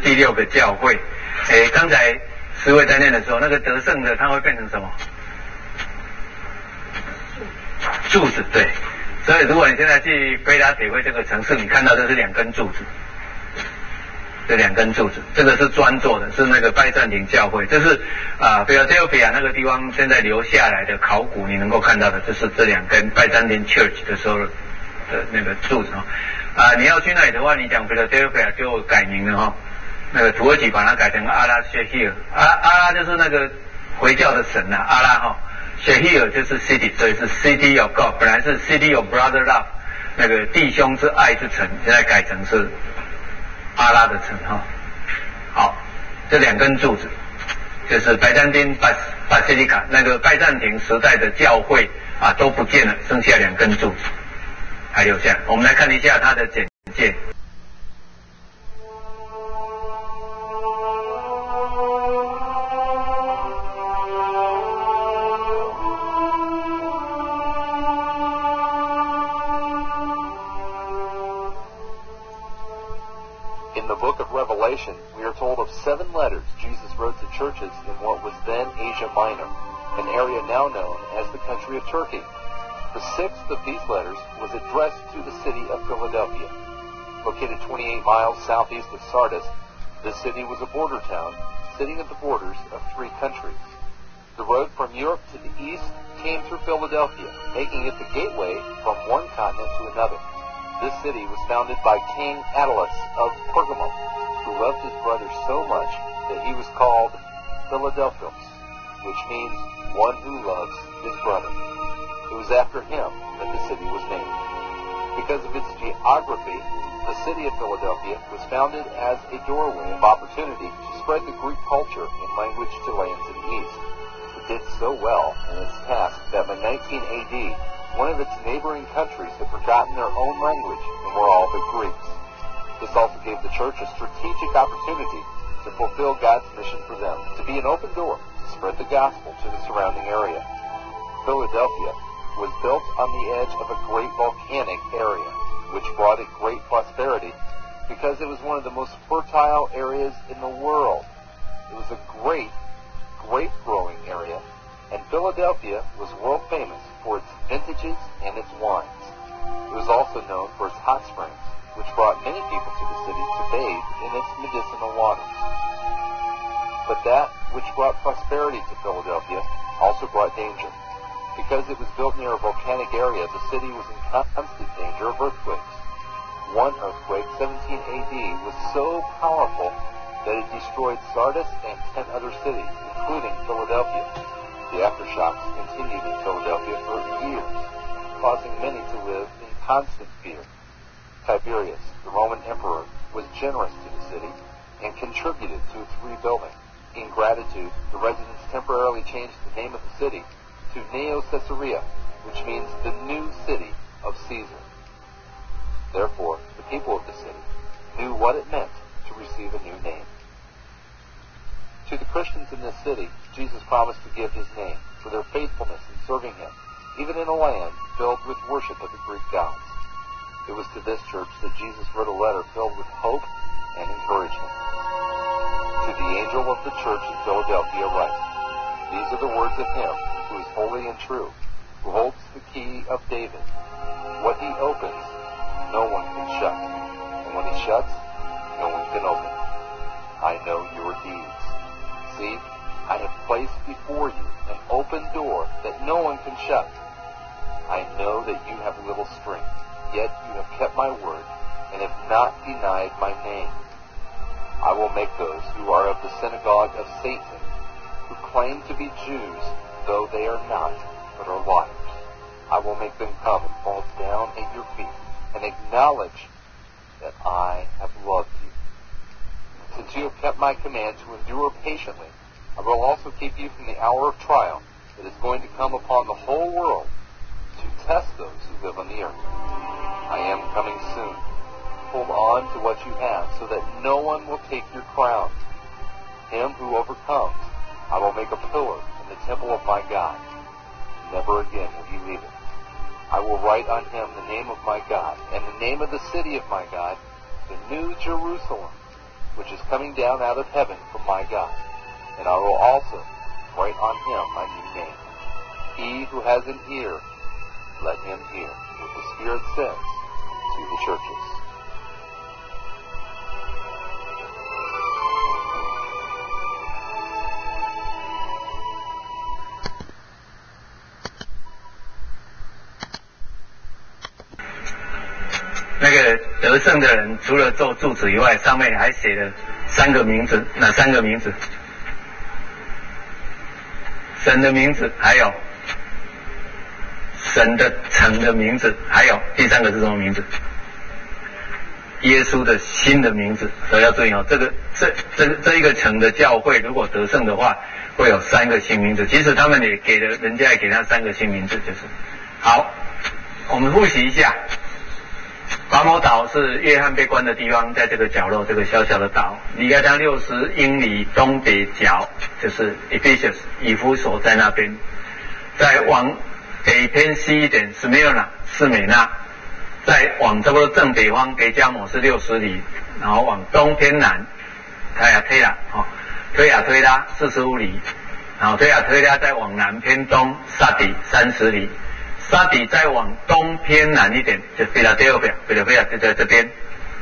第6个教会。刚才思维在念的时候，那个得胜的它会变成什么？柱子，对。所以如果你现在去菲拉铁会这个城市，你看到的是2根柱子，这2根柱子，这个是专做的，是那个拜占庭教会，这是Philadelphia 那个地方现在留下来的考古，你能够看到的，就是这2根拜占庭 Church 的时候的那个柱子你要去那里的话，你讲 Philadelphia 就改名了那个土耳其把它改成阿拉谢希尔，阿拉就是那个回教的神阿拉谢希尔就是 city， 所以是 City of God， 本来是 City of Brother Love， 那个弟兄之爱之城，现在改成是阿拉的城好，这2根柱子就是拜占庭巴西利卡，那个拜占庭时代的教会都不见了，剩下2根柱子还留下。我们来看一下它的简介。 In the book of Revelation, we are told of 7 letters Jesus wrote to churches in what was then Asia Minor, an area now known as the country of Turkey. The 6th of these letters was addressed to the city of Philadelphia. Located 28 miles southeast of Sardis, this city was a border town sitting at the borders of 3 countries. The road from Europe to the east came through Philadelphia, making it the gateway from one continent to another. This city was founded by King Attalus of Pergamum, who loved his brother so much that he was called Philadelphos, which means one who loves his brother. It was after him that the city was named. Because of its geography, the city of Philadelphia was founded as a doorway of opportunity to spread the Greek culture and language to lands in the east. It did so well in its task that by 19 AD, one of its neighboring countries had forgotten their own language and were all but Greeks. This also gave the church a strategic opportunity to fulfill God's mission for them, to be an open door to spread the gospel to the surrounding area. Philadelphia was built on the edge of a great volcanic area, which brought it great prosperity because it was one of the most fertile areas in the world. It was a great grape-growing area, and Philadelphia was world famous for its vintages and its wines. It was also known for its hot springs, which brought many people to the city to bathe in its medicinal waters. But that which brought prosperity to Philadelphia also brought danger. Because it was built near a volcanic area, the city was in constant danger of earthquakes. One earthquake, 17 AD, was so powerful that it destroyed Sardis and 10 other cities, including Philadelphia. The aftershocks continued in Philadelphia for years, causing many to live in constant fear. Tiberius, the Roman emperor, was generous to the city and contributed to its rebuilding. In gratitude, the residents temporarily changed the name of the city to Neo Caesarea, which means the new city of Caesar. Therefore, the people of the city knew what it meant to receive a new name. To the Christians in this city, Jesus promised to give his name for their faithfulness in serving him, even in a land filled with worship of the Greek gods. It was to this church that Jesus wrote a letter filled with hope and encouragement. To the angel of the church in Philadelphia write, these are the words of him who is holy and true, who holds the key of David. What he opens, no one can shut, and when he shuts, no one can open. I know your deeds. See, I have placed before you an open door that no one can shut. I know that you have little strength, yet you have kept my word and have not denied my name. I will make those who are of the synagogue of Satan, who claim to be Jews, though they are not, but are liars. I will make them come and fall down at your feet and acknowledge that I have loved you. Since you have kept my command to endure patiently, I will also keep you from the hour of trial that is going to come upon the whole world to test those who live on the earth. I am coming soon. Hold on to what you have so that no one will take your crown. Him who overcomes, I will make a pillar in the temple of my God. Never again will he leave it. I will write on him the name of my God and the name of the city of my God, the New Jerusalem, which is coming down out of heaven from my God. And I will also write on him my new name. He who has an ear, let him hear what the Spirit says to the churches. 那个得胜的人，除了做柱子以外，上面还写了3个名字，哪3个名字？神的名字，还有神的城的名字，还有第3个是什么名字？耶稣的新的名字。所以要注意哦，这一个城的教会，如果得胜的话，会有3个新名字。其实他们也给了，人家也给他3个新名字，就是好。我们复习一下。拔摩岛是约翰被关的地方，在这个角落，这个小小的岛，离开它60英里东北角，就是 Ephesus 以弗所在那边。再往北偏西一点，斯米尔纳士美纳，再往差不多正北方别加摩是60里，然后往东偏南，推亚推拉45里，然后推亚推拉再往南偏东，萨底30里。沙底再往东偏南一点，就菲拉德菲亚就在这边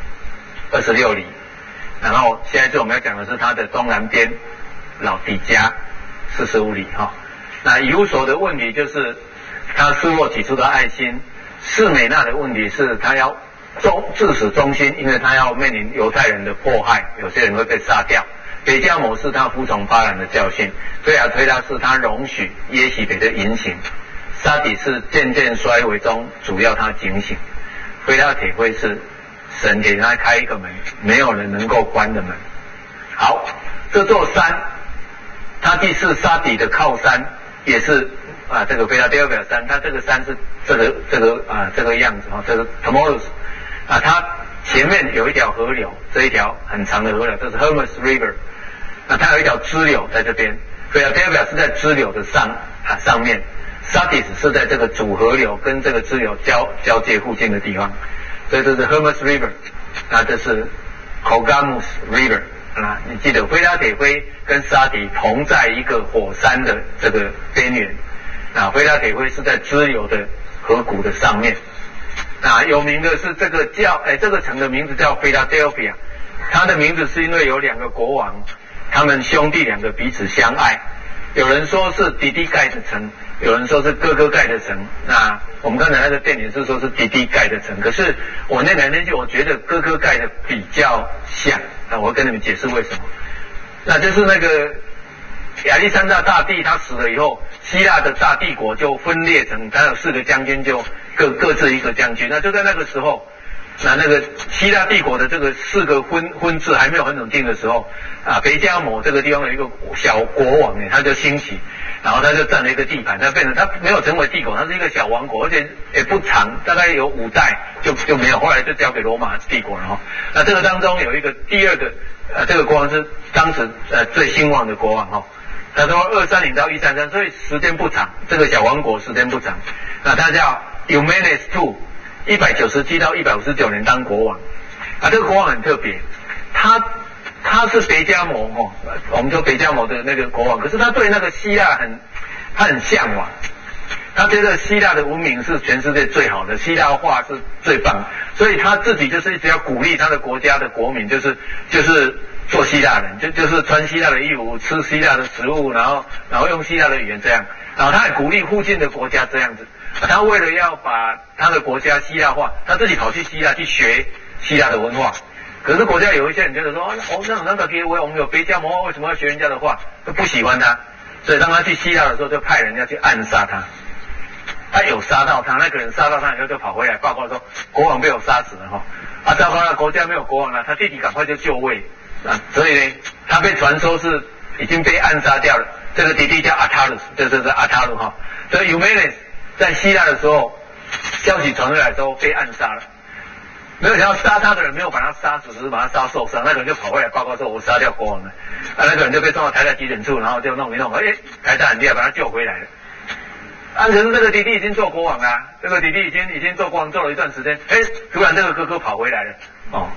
26里。然后现在就我们要讲的是它的东南边，老底加45里哈。那以弗所的问题就是他失落起初的爱心，士美纳的问题是他要自始忠心，因为他要面临犹太人的迫害，有些人会被杀掉。北加摩是他服从巴兰的教训，推亚推拉是他容许耶洗别的淫行。沙底是渐渐衰微中，主要他警醒。菲拉铁会是神给他开一个门，没有人能够关的门。好，这座山，它既是沙底的靠山，也是这个菲拉德表山，它这个山是这个样子这个 Tomorrows 它前面有一条河流，这一条很长的河流，这是 Hermes River。它有一条支流在这边，菲拉德表是在支流的上面。沙底是在这个主河流跟这个支流交界附近的地方，所以这是 Hermes River， 这是 Kogamus River 你记得菲拉铁灰跟沙底同在一个火山的这个边缘，菲拉铁灰是在支流的河谷的上面。有名的是这个城的名字叫 Philadelphia， 它的名字是因为有2个国王，他们兄弟2个彼此相爱。有人说是弟弟盖的城，有人说是哥哥盖的城。那我们刚才那个电影是说是弟弟盖的城，可是我念来念去，我觉得哥哥盖的比较像。我会跟你们解释为什么。那就是那个亚历山大大帝他死了以后，希腊的大帝国就分裂成，他有4个将军，就各自一个将军。那就在那个时候，那个希腊帝国的这个4个婚制还没有很稳定的时候，北加摩这个地方有一个小国王他就兴起，然后他就占了一个地盘，他没有成为帝国，他是一个小王国，而且也不长，大概有5代就没有，后来就交给罗马帝国了那这个当中有一个第2个这个国王是当时最兴旺的国王他说230到133，所以时间不长，这个小王国时间不长。那他叫 Eumenes II。197到159年当国王这个国王很特别，他是北加摩我们说北加摩的那个国王，可是他对那个希腊他很向往，他觉得希腊的文明是全世界最好的，希腊话是最棒，所以他自己就是一直要鼓励他的国家的国民，就是做希腊人，就是穿希腊的衣服，吃希腊的食物，然后用希腊的语言这样，然后他也鼓励附近的国家这样子。他为了要把他的国家希腊化，他自己跑去希腊去学希腊的文化。可是国家有一些人觉得说，那个给我们有北加摩，为什么要学人家的话？都不喜欢他，所以当他去希腊的时候，就派人家去暗杀他。他有杀到他，那个人杀到他以后就跑回来报告说，国王被我杀死了糟糕了，国家没有国王了，他弟弟赶快就就位所以呢，他被传说是已经被暗杀掉了。这个弟弟叫阿塔鲁斯，就是阿塔鲁所以 Eumenes 在希腊的时候，消息传回来之后被暗杀了。没有想到杀他的人没有把他杀死，只是把他杀受伤。那个人就跑回来报告说：“我杀掉国王了。”那个人就被送到台大急诊处，然后就弄一弄，台大很厉害，把他救回来了。可是这个弟弟已经做国王了，这个弟弟已经做国王做了一段时间，突然这个哥哥跑回来了。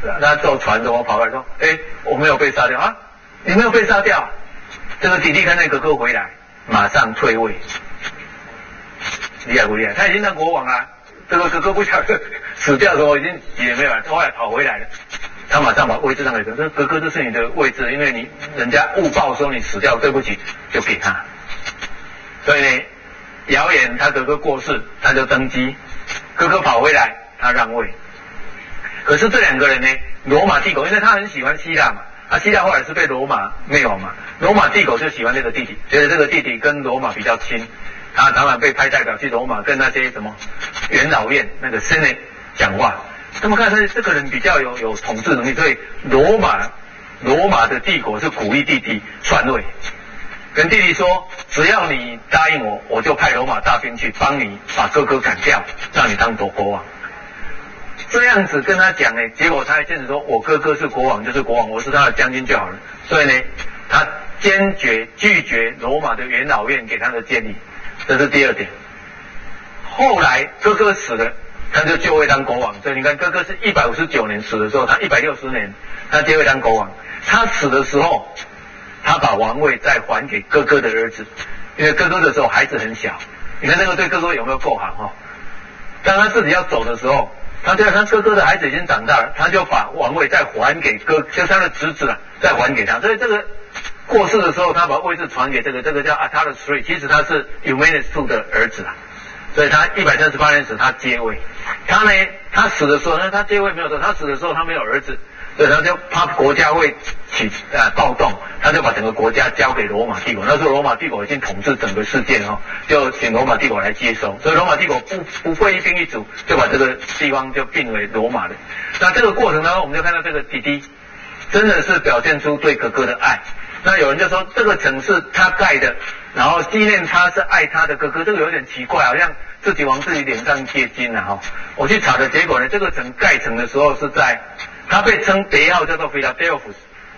他坐船怎么跑过来说，我没有被杀掉啊，你没有被杀掉啊？这个弟弟看那哥哥回来，马上退位，厉害不厉害？他已经当国王了，这个哥哥不晓得死掉的时候已经也没有了，后来跑回来了，他马上把位置让给哥哥，这是你的位置，因为人家误报说你死掉，对不起，就给他。所以呢，谣言他哥哥过世，他就登基，哥哥跑回来，他让位。可是这两个人呢，罗马帝国，因为他很喜欢希腊嘛，希腊后来是被罗马灭亡嘛，罗马帝国就喜欢这个弟弟，觉得这个弟弟跟罗马比较亲，他常常被派代表去罗马跟那些什么元老院那个 Senate 讲话，他们看这个人比较有统治能力，所以罗马的帝国是鼓励弟弟篡位，跟弟弟说，只要你答应我，我就派罗马大兵去帮你把哥哥赶掉，让你当国王。这样子跟他讲呢，结果他还坚持说，我哥哥是国王就是国王，我是他的将军就好了。所以呢，他坚决拒绝罗马的元老院给他的建议，这是第二点。后来哥哥死了，他就就位当国王。所以你看，哥哥是159年死的时候，他160年他就位当国王。他死的时候，他把王位再还给哥哥的儿子，因为哥哥的时候孩子很小。你看那个对哥哥有没有够好？当他自己要走的时候，他觉得他哥哥的孩子已经长大了，他就把王位再还给就是他的侄子再还给他。所以这个过世的时候，他把位置传给这个叫 Attalus III， 其实他是 Eumenes II 的儿子啦。所以他138年时他接位。他死的时候，他接位没有错，他死的时候他没有儿子，所以他就怕国家会起暴动，他就把整个国家交给罗马帝国。那时候罗马帝国已经统治整个世界就请罗马帝国来接收，所以罗马帝国不会一兵一卒就把这个地方就并为罗马了。那这个过程当中，我们就看到这个弟弟真的是表现出对哥哥的爱。那有人就说这个城是他盖的，然后纪念他是爱他的哥哥，这个有点奇怪，好像自己往自己脸上贴金啊。我去查的结果呢，这个城盖成的时候是在他被称别号叫做 Philadelphus，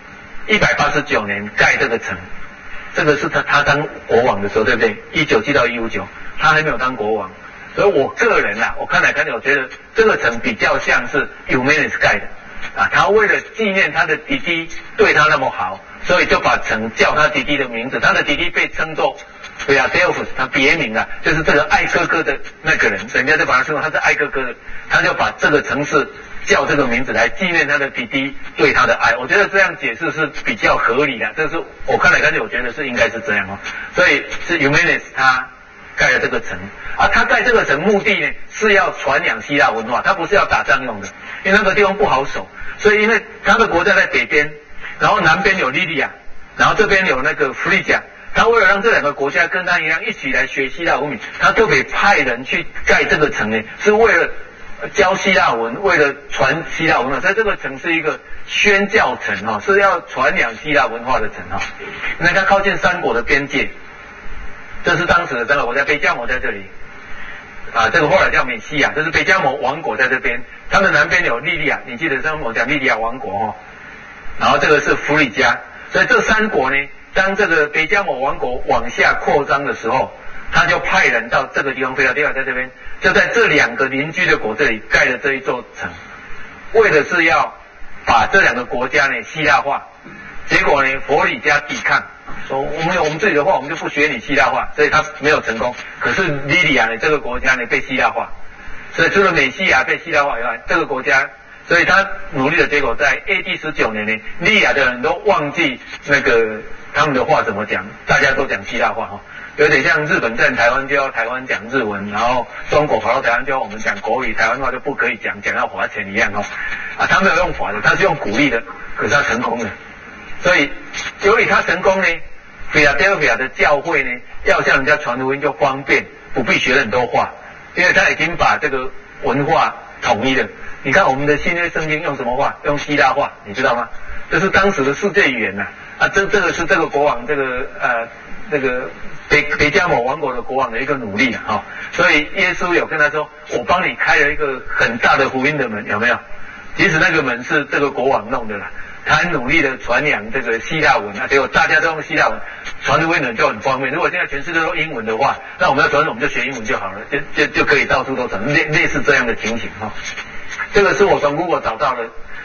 189年盖这个城，这个是他当国王的时候，对不对？197到159，他还没有当国王。所以我个人我看来看去，我觉得这个城比较像是 Eumenes 盖的他为了纪念他的弟弟对他那么好，所以就把城叫他弟弟的名字，他的弟弟被称作 Philadelphus， 他别名就是这个爱哥哥的那个人，人家就把他称作他是爱哥哥的，他就把这个城市叫这个名字来纪念他的弟弟对他的爱。我觉得这样解释是比较合理的，这是我看来看去，我觉得是应该是这样所以是 Eumenes 他盖了这个城他盖这个城目的呢是要传扬希腊文化，他不是要打仗用的，因为那个地方不好守，所以因为他的国家在北边，然后南边有利利亚，然后这边有那个弗利甲，他为了让这两个国家跟他一样一起来学希腊文明，他特别派人去盖这个城呢，是为了教希腊文，为了传希腊文化，所以这个城是一个宣教城是要传扬希腊文化的城那它靠近三国的边界，这是当时的三个国家，北加摩在这里这个后来叫美西亚，就是北加摩王国在这边，他们南边有利利亚，你记得上我讲利利亚王国然后这个是弗里加，所以这三国呢，当这个北加摩王国往下扩张的时候，他就派人到这个地方，腓拉delphia在这边，就在这两个邻居的国这里盖了这一座城，为的是要把这两个国家呢希腊化。结果呢，弗里加抵抗，说我们自己的话，我们就不学你希腊化，所以他没有成功。可是利利亚呢这个国家呢被希腊化，所以除了美西亚被希腊化以外，这个国家，所以他努力的结果，在 AD 19年呢，利利亚的人都忘记那个他们的话怎么讲，大家都讲希腊话有点像日本在台湾就要台湾讲日文，然后中国跑到台湾就要我们讲国语，台湾话就不可以讲要罚钱一样他没有用罚的，他是用鼓励的，可是他成功了。所以由于他成功呢，腓拉delphia的教会呢要向人家传福音就方便，不必学很多话，因为他已经把这个文化统一了。你看我们的新约圣经用什么话？用希腊话，你知道吗？这是当时的世界语言这个是这个国王这个北加摩王国的国王的一个努力所以耶稣有跟他说，我帮你开了一个很大的福音的门，有没有？即使那个门是这个国王弄的他很努力的传扬这个希腊文结果大家都用希腊文，传福音的人就很方便。如果现在全世界都英文的话，那我们要传我们就学英文就好了，就可以到处都传，类似这样的情形这个是我从 Google 找到的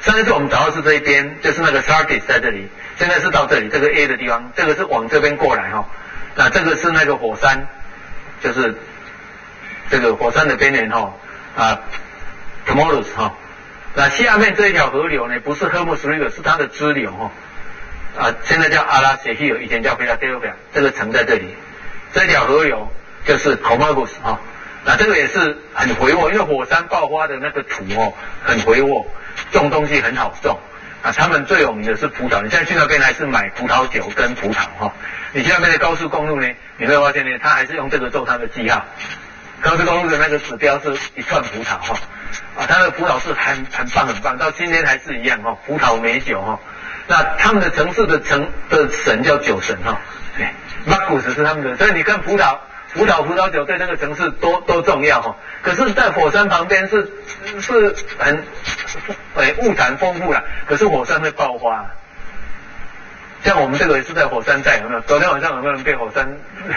上一次我们找到是这一边，就是那个 Sardis 在这里，现在是到这里这个 A 的地方，这个是往这边过来哈。那这个是那个火山，就是这个火山的边缘哈Tmolus 哈。那下面这一条河流呢，不是 Hermus River， 是它的支流哈。现在叫阿拉谢希尔，以前叫菲拉德尔菲亚，这个城在这里。这条河流就是 Comargus 哈。那这个也是很肥沃，因为火山爆发的那个土很肥沃，种东西很好种。他们最有名的是葡萄，你现在去那边还是买葡萄酒跟葡萄哈。你去那边的高速公路呢，你会发现呢，它还是用这个做它的记号。高速公路的那个指标是一串葡萄哈。它的葡萄是很棒很棒，到今天还是一样哈，葡萄美酒哈。那他们的城市的神叫酒神哈，马古斯是他们的，所以你看葡萄酒对这个城市多重要哈。可是，在火山旁边是很物产丰富啦，可是火山会爆发。像我们这个也是在火山带，有没有？昨天晚上有没有人被火山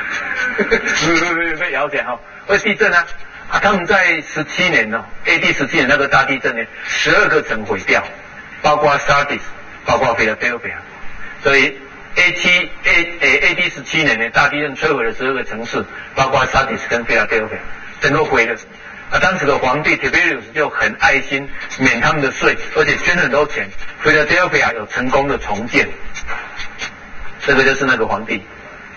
被摇起来哈？会地震啊！他们在17年AD 17年那个大地震呢，12个城毁掉，包括 Sardis， 包括菲拉德尔菲亚，所以。AD 17年呢，大地震摧毁了12个城市，包括 Sardis 跟菲拉德尔菲亚，整个毁了。当时的皇帝 Tiberius 就很爱心，免他们的税，而且捐很多钱。菲拉德尔菲亚有成功的重建，这个就是那个皇帝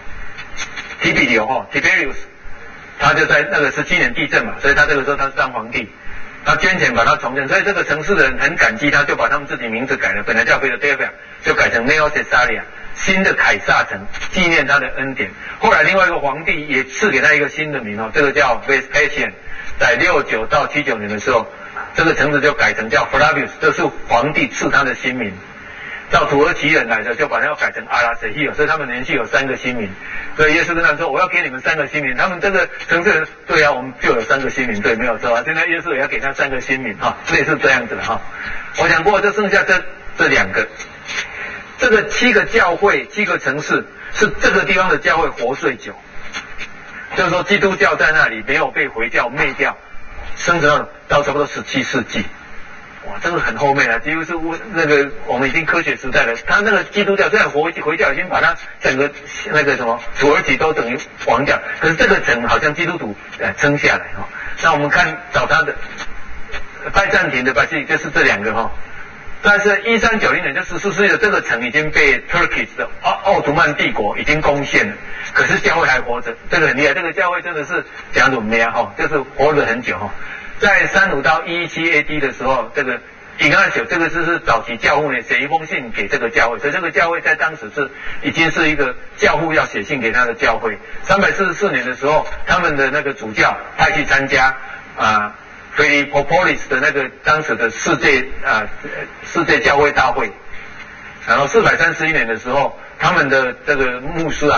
Tiberius， 他就在那个17年地震嘛，所以他这个时候他是当皇帝。他捐钱把它重建，所以这个城市的人很感激他，就把他们自己名字改了，本来叫菲拉德尔菲亚，就改成 Neo Caesarea， 新的凯撒城，纪念他的恩典。后来另外一个皇帝也赐给他一个新的名这个叫 Vespasian， 在69到79年的时候，这个城市就改成叫 Flavius， 这是皇帝赐他的新名。到土耳其人来的就把它要改成阿拉塞希尔，所以他们连续有3个新名。所以耶稣跟他们说：“我要给你们3个新名。”他们这个城市人对啊，我们就有3个新名，对，没有错啊。现在耶稣也要给他3个新名类似这样子的哈。我讲过，就剩下这2个，这个7个教会、7个城市是这个地方的教会活最久，就是说基督教在那里没有被回教灭掉，生存到差不多17世纪。哇，这个很后面了，几乎是那个我们已经科学时代了。他那个基督教虽然回教已经把它整个那个什么土耳其都等于亡掉，可是这个城好像基督徒撑下来哈。那我们看找他的拜占庭的巴西就是这2个但是1390年就14世纪的这个城已经被 Turkish 的奥图曼帝国已经攻陷了，可是教会还活着，这个很厉害。这个教会真的是讲怎么样就是活了很久在35到117 AD 的时候，这个Ignatius这个是早期教父呢写一封信给这个教会，所以这个教会在当时已经是一个教父要写信给他的教会。344年的时候，他们的那个主教派去参加Philippopolis 的那个当时的世界教会大会，然后431年的时候，他们的这个牧师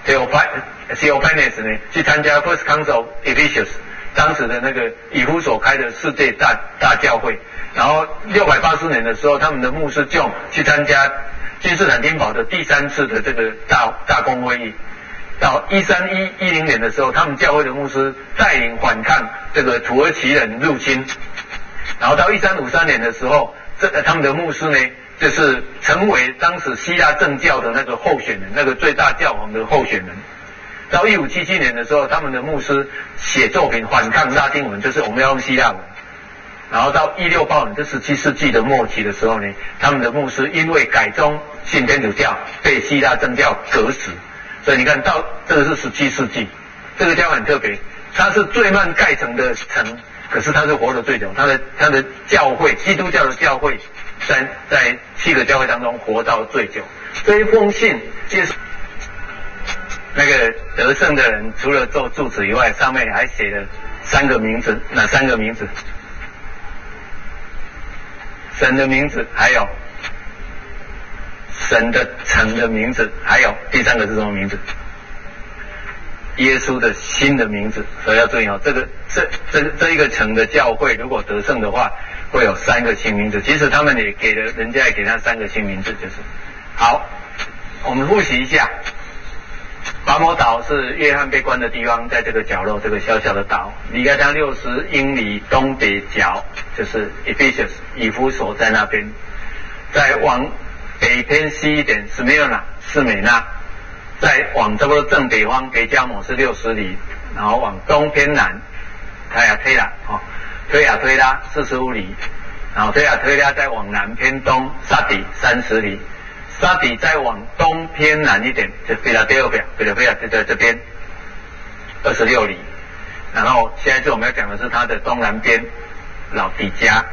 Theophanes 呢去参加 First Council of Ephesus。当时的那个以弗所开的世界大教会，然后680年的时候，他们的牧师 John 去参加君士坦丁堡的第3次的这个大公会议。到1310年的时候，他们教会的牧师带领反抗这个土耳其人入侵。然后到1353年的时候，他们的牧师呢，就是成为当时希腊正教的那个候选人，那个最大教皇的候选人。到1577年的时候，他们的牧师写作品反抗拉丁文，就是我们要用希腊文。然后到1685年，这17世纪的末期的时候呢，他们的牧师因为改宗信天主教，被希腊正教革职。所以你看到这个是17世纪，这个教会很特别，它是最慢盖成的城，可是它是活得最久。它的教会，基督教的教会，在7个教会当中活到最久。这一封信就是那个得胜的人除了做柱子以外，上面还写了3个名字，哪3个名字？神的名字，还有神的城的名字，还有第3个是什么名字？耶稣的新的名字。所以要注意这一个城的教会如果得胜的话，会有3个新名字。其实他们也人家也给他3个新名字，就是好。我们复习一下。 拔摩岛是约翰被关的地方，在这个角落，这个小小的岛，离开它60英里东北角，就是 Ephesus 以弗所在那边。再往北偏西一点，斯米美纳，再往差不多正北方，北加摩是60里，然后往东偏南，推亚推拉45里，然后推亚推拉再往南偏东，沙底30里。沙底再往东偏南一点，就菲拉德菲亚就在这边26里。然后现在我们要讲的是它的东南边，老底加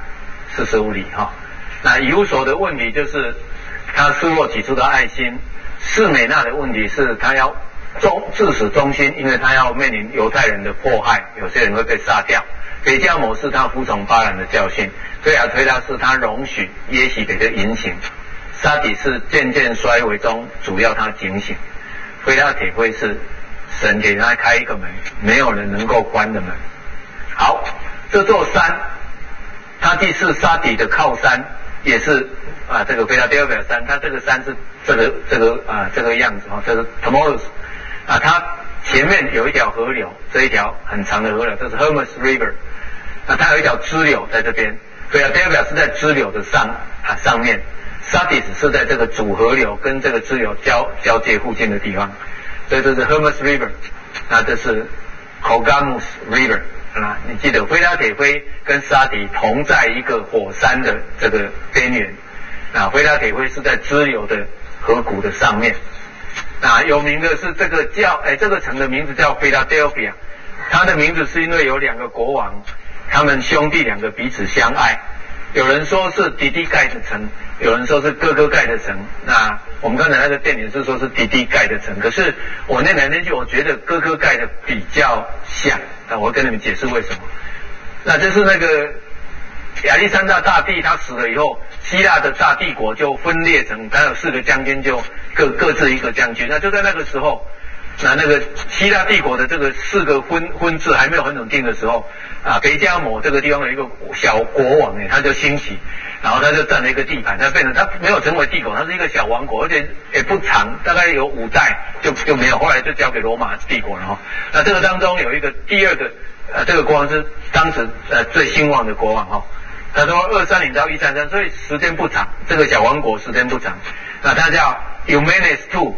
45里哈。那以弗所的问题就是他失落起初的爱心，士美纳的问题是他要至死忠心，因为他要面临犹太人的迫害，有些人会被杀掉。北加摩是他服从巴兰的教训，推亚推拉是他容许耶洗别的淫行。沙底是渐渐衰微中，主要他警醒。菲拉铁灰是神给他开一个门，没有人能够关的门。好，这座山，它既是沙底的靠山，也是这个菲拉德菲亚山，它这个山是这个样子哈，这是 Tomorrow's 它前面有一条河流，这一条很长的河流，这是 Hermes River， 它有一条支流在这边，菲拉德菲亚是在支流的上面。沙底是在这个主河流跟这个支流交界附近的地方，所以这是 Hermes River， 那这是 Kogamus River， 你记得菲拉铁灰跟沙底同在一个火山的这个边缘，菲拉铁灰是在支流的河谷的上面。有名的是这个城的名字叫菲拉德菲亚，它的名字是因为有2个国王，他们兄弟2个彼此相爱。有人说是弟弟盖的城，有人说是哥哥盖的城。那我们刚才那个电影是说是弟弟盖的城，可是我念来念去，我觉得哥哥盖的比较像。我会跟你们解释为什么。那就是那个亚历山大大帝他死了以后，希腊的大帝国就分裂成，他有4个将军，就各自一个将军。那就在那个时候，那个希腊帝国的这个4个分治还没有很稳定的时候，北加摩这个地方有一个小国王他就兴起，然后他就占了一个地盘，他没有成为帝国，他是一个小王国，而且也不长，大概有5代就没有，后来就交给罗马帝国了哈。那这个当中有一个第2个这个国王是当时最兴旺的国王哈。他说230到133，所以时间不长，这个小王国时间不长。那他叫 Eumenes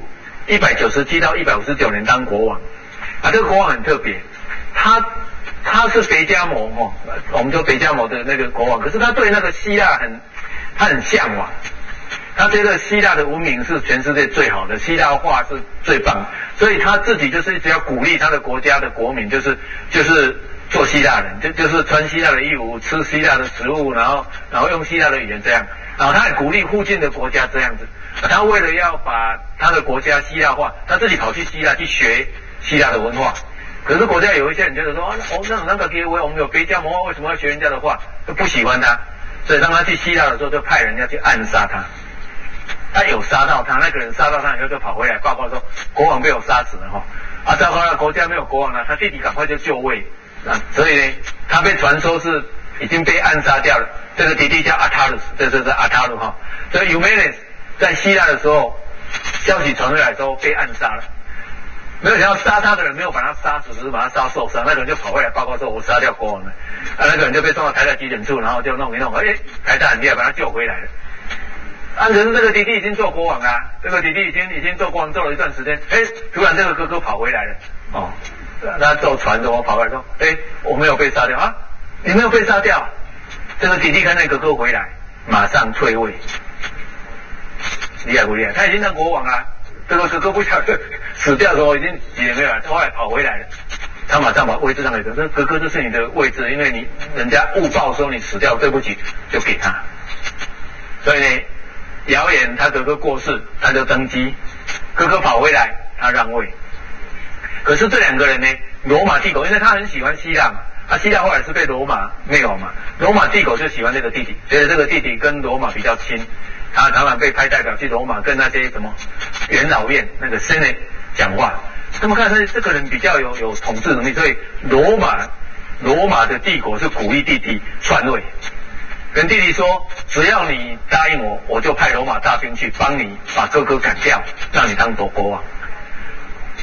II。197到159年当国王，这个国王很特别，他是北加摩我们说北加摩的那个国王，可是他对那个希腊他很向往，他觉得希腊的文明是全世界最好的，希腊话是最棒，所以他自己就是一直要鼓励他的国家的国民，就是做希腊人，就是穿希腊的衣服，吃希腊的食物，然后用希腊的语言这样，然后他也鼓励附近的国家这样子。他为了要把他的国家希腊化，他自己跑去希腊去学希腊的文化。可是国家有一些人觉得说那个给我们有北加摩，为什么要学人家的话？就不喜欢他，所以当他去希腊的时候，就派人要去暗杀他。他有杀到他，那个人杀到他以后就跑回来报告说，国王被我杀死了哈。糟糕了，国家没有国王了，他弟弟赶快就就位。所以呢，他被传说是已经被暗杀掉了。这个弟弟叫阿塔鲁斯，这是阿塔鲁哈。所以 Eumenes 在希腊的时候，消息传回来之后被暗杀了。没有想到杀他的人没有把他杀死，只是把他杀受伤。那个人就跑回来报告说，我杀掉国王了。那个人就被送到台大急诊处，然后就弄一弄，台大很厉害，把他救回来了。可是这个弟弟已经做国王了，这个弟弟已经做国王做了一段时间，突然这个哥哥跑回来了。他坐船着我跑回来说，我没有被杀掉啊，你没有被杀掉。这个弟弟看那个哥哥回来，马上退位。厉害不厉害？他已经当国王了，这个哥哥不晓得死掉的时候已经几年没有了，后来跑回来了，他马上把位置让给他，说哥哥这是你的位置，因为人家误报说你死掉，对不起，就给他。所以呢，谣言他哥哥过世，他就登基，哥哥跑回来，他让位。可是这2个人呢，罗马帝国，因为他很喜欢希腊嘛，希腊后来是被罗马灭亡嘛，罗马帝国就喜欢这个弟弟，觉得这个弟弟跟罗马比较亲。他常常被派代表去罗马跟那些什么元老院那个 Senate 讲话，他们看这个人比较有统治能力，所以罗马的帝国是鼓励弟弟篡位，跟弟弟说，只要你答应我，我就派罗马大兵去帮你把哥哥赶掉，让你当国王。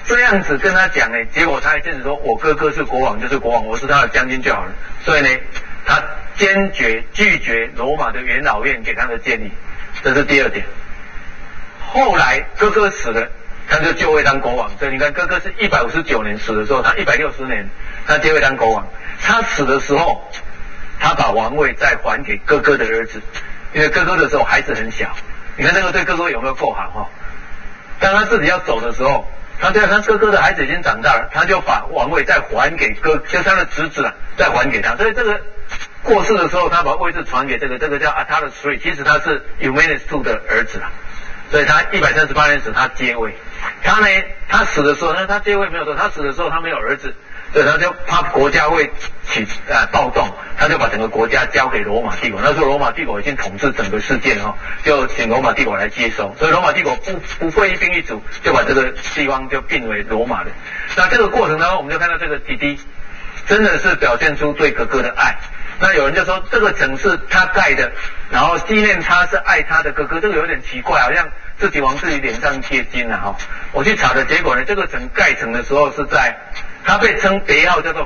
这样子跟他讲呢，结果他还坚持说我哥哥是国王就是国王，我是他的将军就好了。所以呢，他坚决拒绝罗马的元老院给他的建议，这是第二点。后来哥哥死了，他就就位当国王。所以你看，哥哥是159年死的时候，他160年他就位当国王。他死的时候，他把王位再还给哥哥的儿子，因为哥哥的时候孩子很小。你看这个对哥哥有没有够好哈？当他自己要走的时候，他对他哥哥的孩子已经长大了，他就把王位再还给就是他的侄子了，再还给他。所以这个过世的时候，他把位置传给这个叫Attalus III，其实他是 Eumenes II 的儿子啦。所以他138年时他接位。他死的时候，他接位没有错，他死的时候他没有儿子，所以他就怕国家会暴动，他就把整个国家交给罗马帝国。那时候罗马帝国已经统治整个世界了，就请罗马帝国来接收。所以罗马帝国不会一兵一卒就把这个地方就并为罗马的。那这个过程当中，我们就看到这个弟弟真的是表现出对哥哥的爱。那有人就说这个城是他盖的，然后纪念他是爱他的哥哥，这个有点奇怪，好像自己往自己脸上贴金了哈。我去查的结果呢，这个城盖成的时候是在他被称别号叫做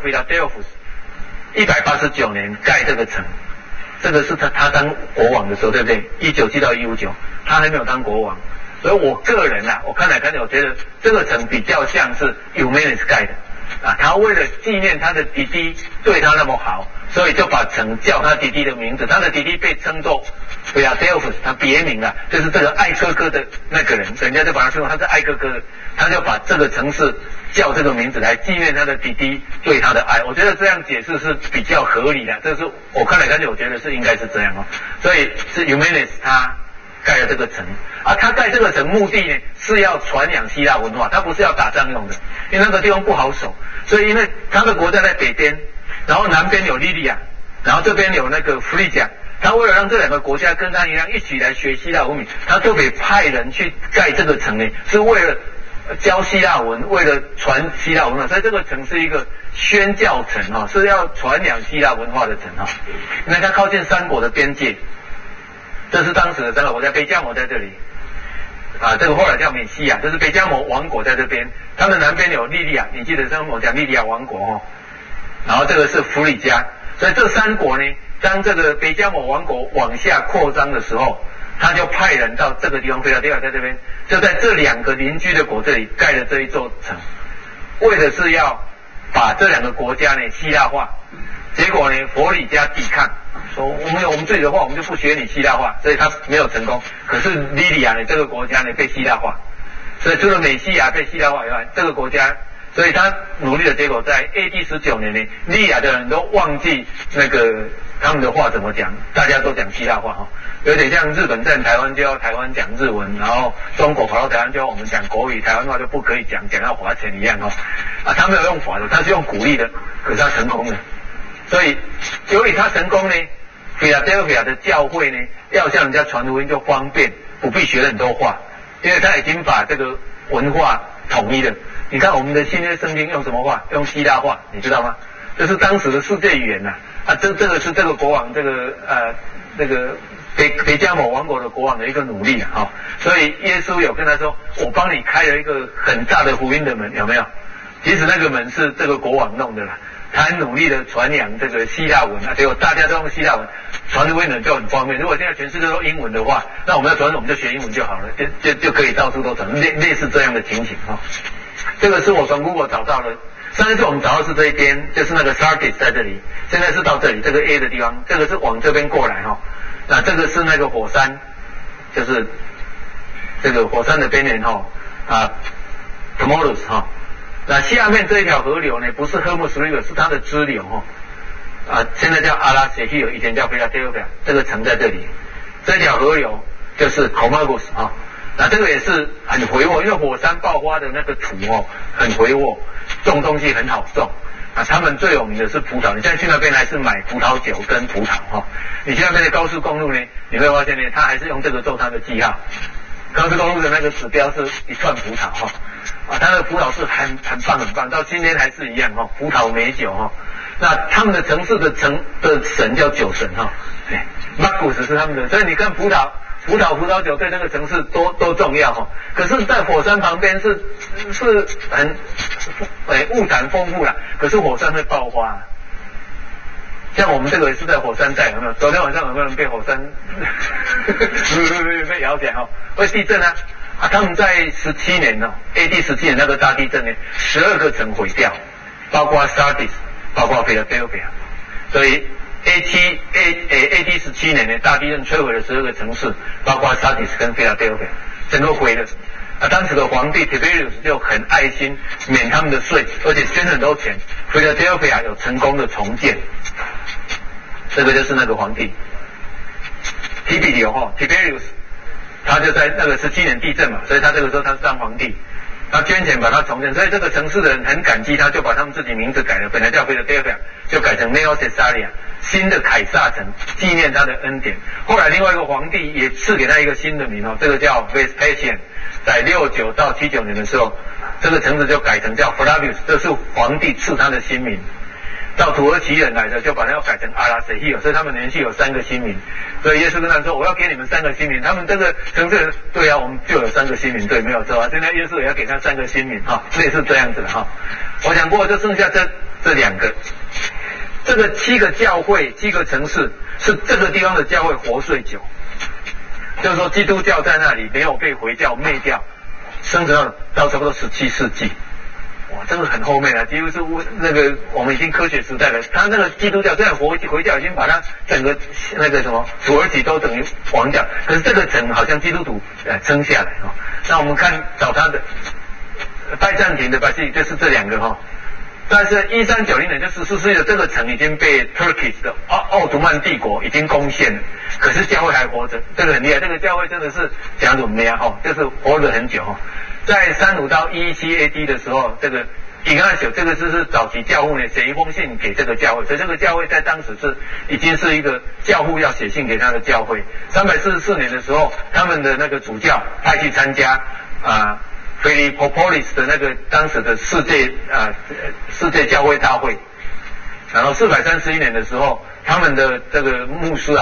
Philadelphus，189年盖这个城，这个是他当国王的时候，对不对？197到159，他还没有当国王。所以我个人我看来我觉得这个城比较像是 Eumenes 盖的他为了纪念他的弟弟对他那么好，所以就把城叫他弟弟的名字，他的弟弟被称作 Philadelphus， 他别名就是这个爱哥哥的那个人，人家就把他称作他是爱哥哥的，他就把这个城市叫这个名字来纪念他的弟弟对他的爱。我觉得这样解释是比较合理的，这是我看来我觉得是应该是这样所以是 Eumenes 他盖了这个城他盖这个城目的呢是要传扬希腊文化，他不是要打仗用的，因为那个地方不好守，所以因为他的国家在北边，然后南边有利利亚，然后这边有那个弗利甲，他为了让这两个国家跟他一样一起来学希腊文明，他特别派人去盖这个城呢，是为了教希腊文，为了传希腊文化，所以这个城是一个宣教城是要传扬希腊文化的城因为它靠近三国的边界，这是当时的三个国家，北加摩在这里这个后来叫美西亚，就是北加摩王国在这边，他们南边有利利亚，你记得上我讲利利亚王国然后这个是弗里加，所以这三国呢，当这个北加摩王国往下扩张的时候，他就派人到这个地方，菲拉delphia在这边，就在这两个邻居的国这里盖了这一座城，为的是要把这两个国家呢希腊化。结果呢，弗里加抵抗，说我们自己的话，我们就不学你希腊化，所以他没有成功。可是利利亚呢这个国家呢被希腊化，所以除了美西亚被希腊化以外，这个国家，所以他努力的结果，在 AD 19年呢，利利亚的人都忘记那个他们的话怎么讲，大家都讲希腊话有点像日本在台湾就要台湾讲日文，然后中国跑到台湾就要我们讲国语，台湾话就不可以讲要罚钱一样他没有用罚的，他是用鼓励的，可是他成功了。所以由于他成功呢，菲拉delphia的教会呢要向人家传福音就方便，不必学很多话，因为他已经把这个文化统一了。你看我们的新约圣经用什么话？用希腊话，你知道吗？这是当时的世界语言这个是这个国王这个北加摩王国的国王的一个努力所以耶稣有跟他说，我帮你开了一个很大的福音的门，有没有？其实那个门是这个国王弄的啦，他很努力的传扬这个希腊文结果大家都用希腊文，传福音的人就很方便。如果现在全世界都英文的话，那我们要传我们就学英文就好了，就可以到处都传，类似这样的情形这个是我从 Google 找到的，上一次我们找到是这一边，就是那个 Sardis 在这里，现在是到这里这个 A 的地方，这个是往这边过来那这个是那个火山，就是这个火山的边缘Tmolus那下面这一条河流呢，不是 Hermus River， 是它的支流现在叫阿拉谢希尔，以前叫菲拉delphia，这个城在这里，这条河流就是 Comagos那这个也是很肥沃，因为火山爆发的那个土很肥沃，种东西很好种他们最有名的是葡萄，你现在去那边还是买葡萄酒跟葡萄你去那边的高速公路呢，你会发现呢，它还是用这个做它的记号，高速公路的那个指标是一串葡萄它的葡萄是很棒很棒，到今天还是一样葡萄美酒那他们的城市的神叫酒神Magus 是他们的，所以你看葡萄葡萄酒对这个城市多重要哈。可是，在火山旁边是很物产丰富啦，可是火山会爆发。像我们这个也是在火山带，有没有？昨天晚上有没有人被火山被摇起来哈？会地震啊！他们在17年哦 ，AD 17年那个大地震呢，12个城毁掉，包括 Sardis， 包括 Philadelphia， 所以 AD 17年呢，大地震摧毁了12个城市，包括 Sardis 跟 Philadelphia， 整个毁了。当时的皇帝 Tiberius 就很爱心，免他们的税，而且捐很多钱。Philadelphia 有成功的重建，这个就是那个皇帝 Tiberius。他就在那个17年地震嘛，所以他这个时候他是当皇帝，他捐钱把它重建，所以这个城市的人很感激他，就把他们自己名字改了，本来叫 Philadelphia， 就改成 Neo Caesarea， 新的凯撒城，纪念他的恩典。后来另外一个皇帝也赐给他一个新的名哦，这个叫 Vespasian， 在69到79年的时候，这个城市就改成叫 Flavius， 这是皇帝赐他的新名。到土耳其人来的就把它要改成阿拉塞希尔，所以他们连续有3个新名。所以耶稣跟他说：“我要给你们3个新名。”他们这个城市人对啊，我们就有3个新名，对，没有错啊。现在耶稣也要给他3个新名哈，类似这样子的哈。我讲过，就剩下这2个，这个7个教会、7个城市是这个地方的教会活最久，就是说基督教在那里没有被回教灭掉，生存到差不多17世纪。哇，这个很后面了，几乎是那个我们已经科学时代了。他那个基督教，虽然回教已经把它整个那个什么土耳其都等于亡教，可是这个城好像基督徒撑下来哈。那我们看找他的拜占庭的巴西就是这2个哈。但是1390年就14世纪的这个城已经被 Turkish 的奥图曼帝国已经攻陷了，可是教会还活着，这个很厉害。这个教会真的是讲怎么样哈，就是活了很久哈。在35到117 AD 的时候，这个Ignatius这个是早期教父呢写一封信给这个教会，所以这个教会在当时已经是一个教父要写信给他的教会。344年的时候，他们的那个主教派去参加Philippopolis 的那个当时的世界教会大会，然后431年的时候，他们的这个牧师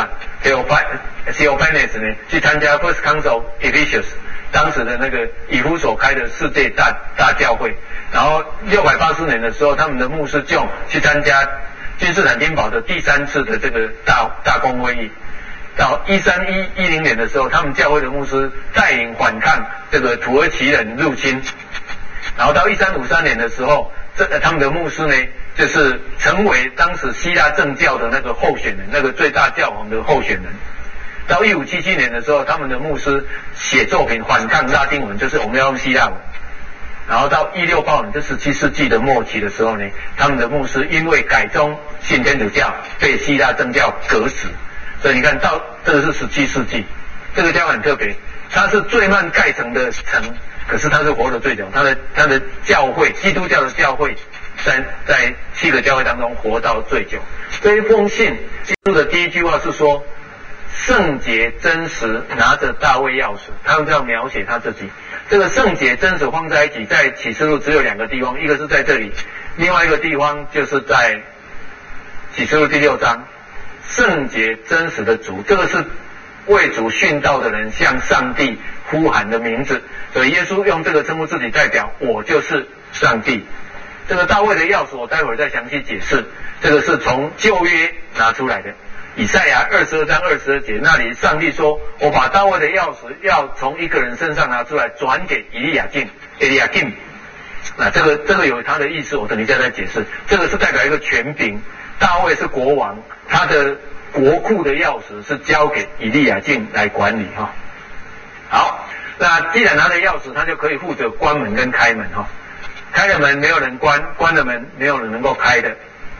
Theophanes 呢去参加 First Council Ephesus。当时的那个以弗所开的世界大教会，然后680年的时候，他们的牧师 John 去参加君士坦丁堡的第3次的这个大公会议。到1310年的时候，他们教会的牧师带领反抗这个土耳其人入侵。然后到1353年的时候，他们的牧师呢，就是成为当时希腊正教的那个候选人，那个最大教皇的候选人。到1577年的时候，他们的牧师写作品反抗拉丁文，就是我们要用希腊文。然后到1685年，这17世纪的末期的时候呢，他们的牧师因为改宗信天主教，被希腊正教革死。所以你看到这个是17世纪，这个教会很特别，它是最慢盖成的城，可是它是活得最久。它的教会，基督教的教会，在7个教会当中活到最久。这一封信记录的第一句话是说，圣洁真实拿着大卫钥匙，他用这样描写他自己。这个圣洁真实放在一起，在启示录只有2个地方，一个是在这里，另外一个地方就是在启示录第6章。圣洁真实的主，这个是为主殉道的人向上帝呼喊的名字，所以耶稣用这个称呼自己，代表我就是上帝。这个大卫的钥匙我待会儿再详细解释，这个是从旧约拿出来的。以赛亚22章22节那里，上帝说：“我把大卫的钥匙要从一个人身上拿出来，转给以利亚敬。”那这个有他的意思，我等一下再解释。这个是代表一个权柄，大卫是国王，他的国库的钥匙是交给以利亚敬来管理哈。好，那既然拿了钥匙，他就可以负责关门跟开门哈。开了门没有人关，关了门没有人能够开的。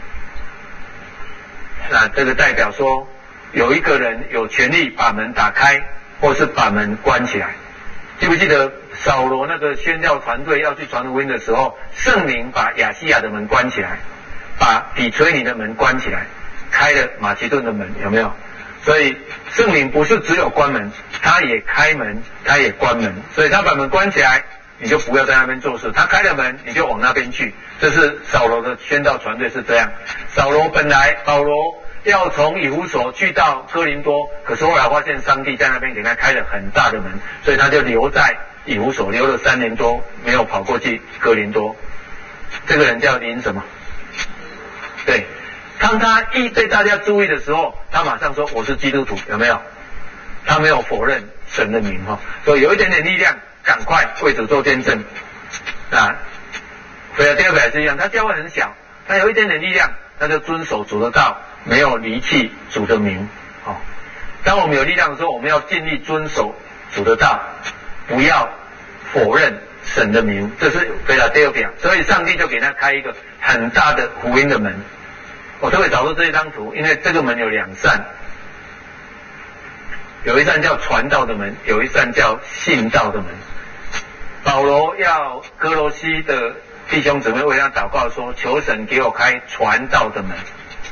那这个代表说，有一个人有权利把门打开，或是把门关起来。记不记得扫罗那个宣教团队要去传福音的时候，圣灵把亚细亚的门关起来，把比崔尼的门关起来，开了马其顿的门，有没有？所以圣灵不是只有关门，他也开门，他也关门。所以他把门关起来，你就不要在那边做事；他开了门，你就往那边去。这是扫罗的宣道团队是这样。保罗要从以弗所去到哥林多，可是后来发现上帝在那边给他开了很大的门，所以他就留在以弗所，留了3年多，没有跑过去哥林多。这个人叫林什么？对，当他一被大家注意的时候，他马上说我是基督徒，有没有？他没有否认神的名哈，所以有一点点力量，赶快为主做见证啊。腓立比也是一样，他教会很小，他有一点点力量，他就遵守主的道，没有离弃主的名。哦，当我们有力量的时候，我们要尽力遵守主的道，不要否认神的名，这是腓立比。所以上帝就给他开一个很大的福音的门。我特别找出这一张图，因为这个门有2扇，有一扇叫传道的门，有一扇叫信道的门。保罗要哥罗西的弟兄姊妹为他祷告说，求神给我开传道的门。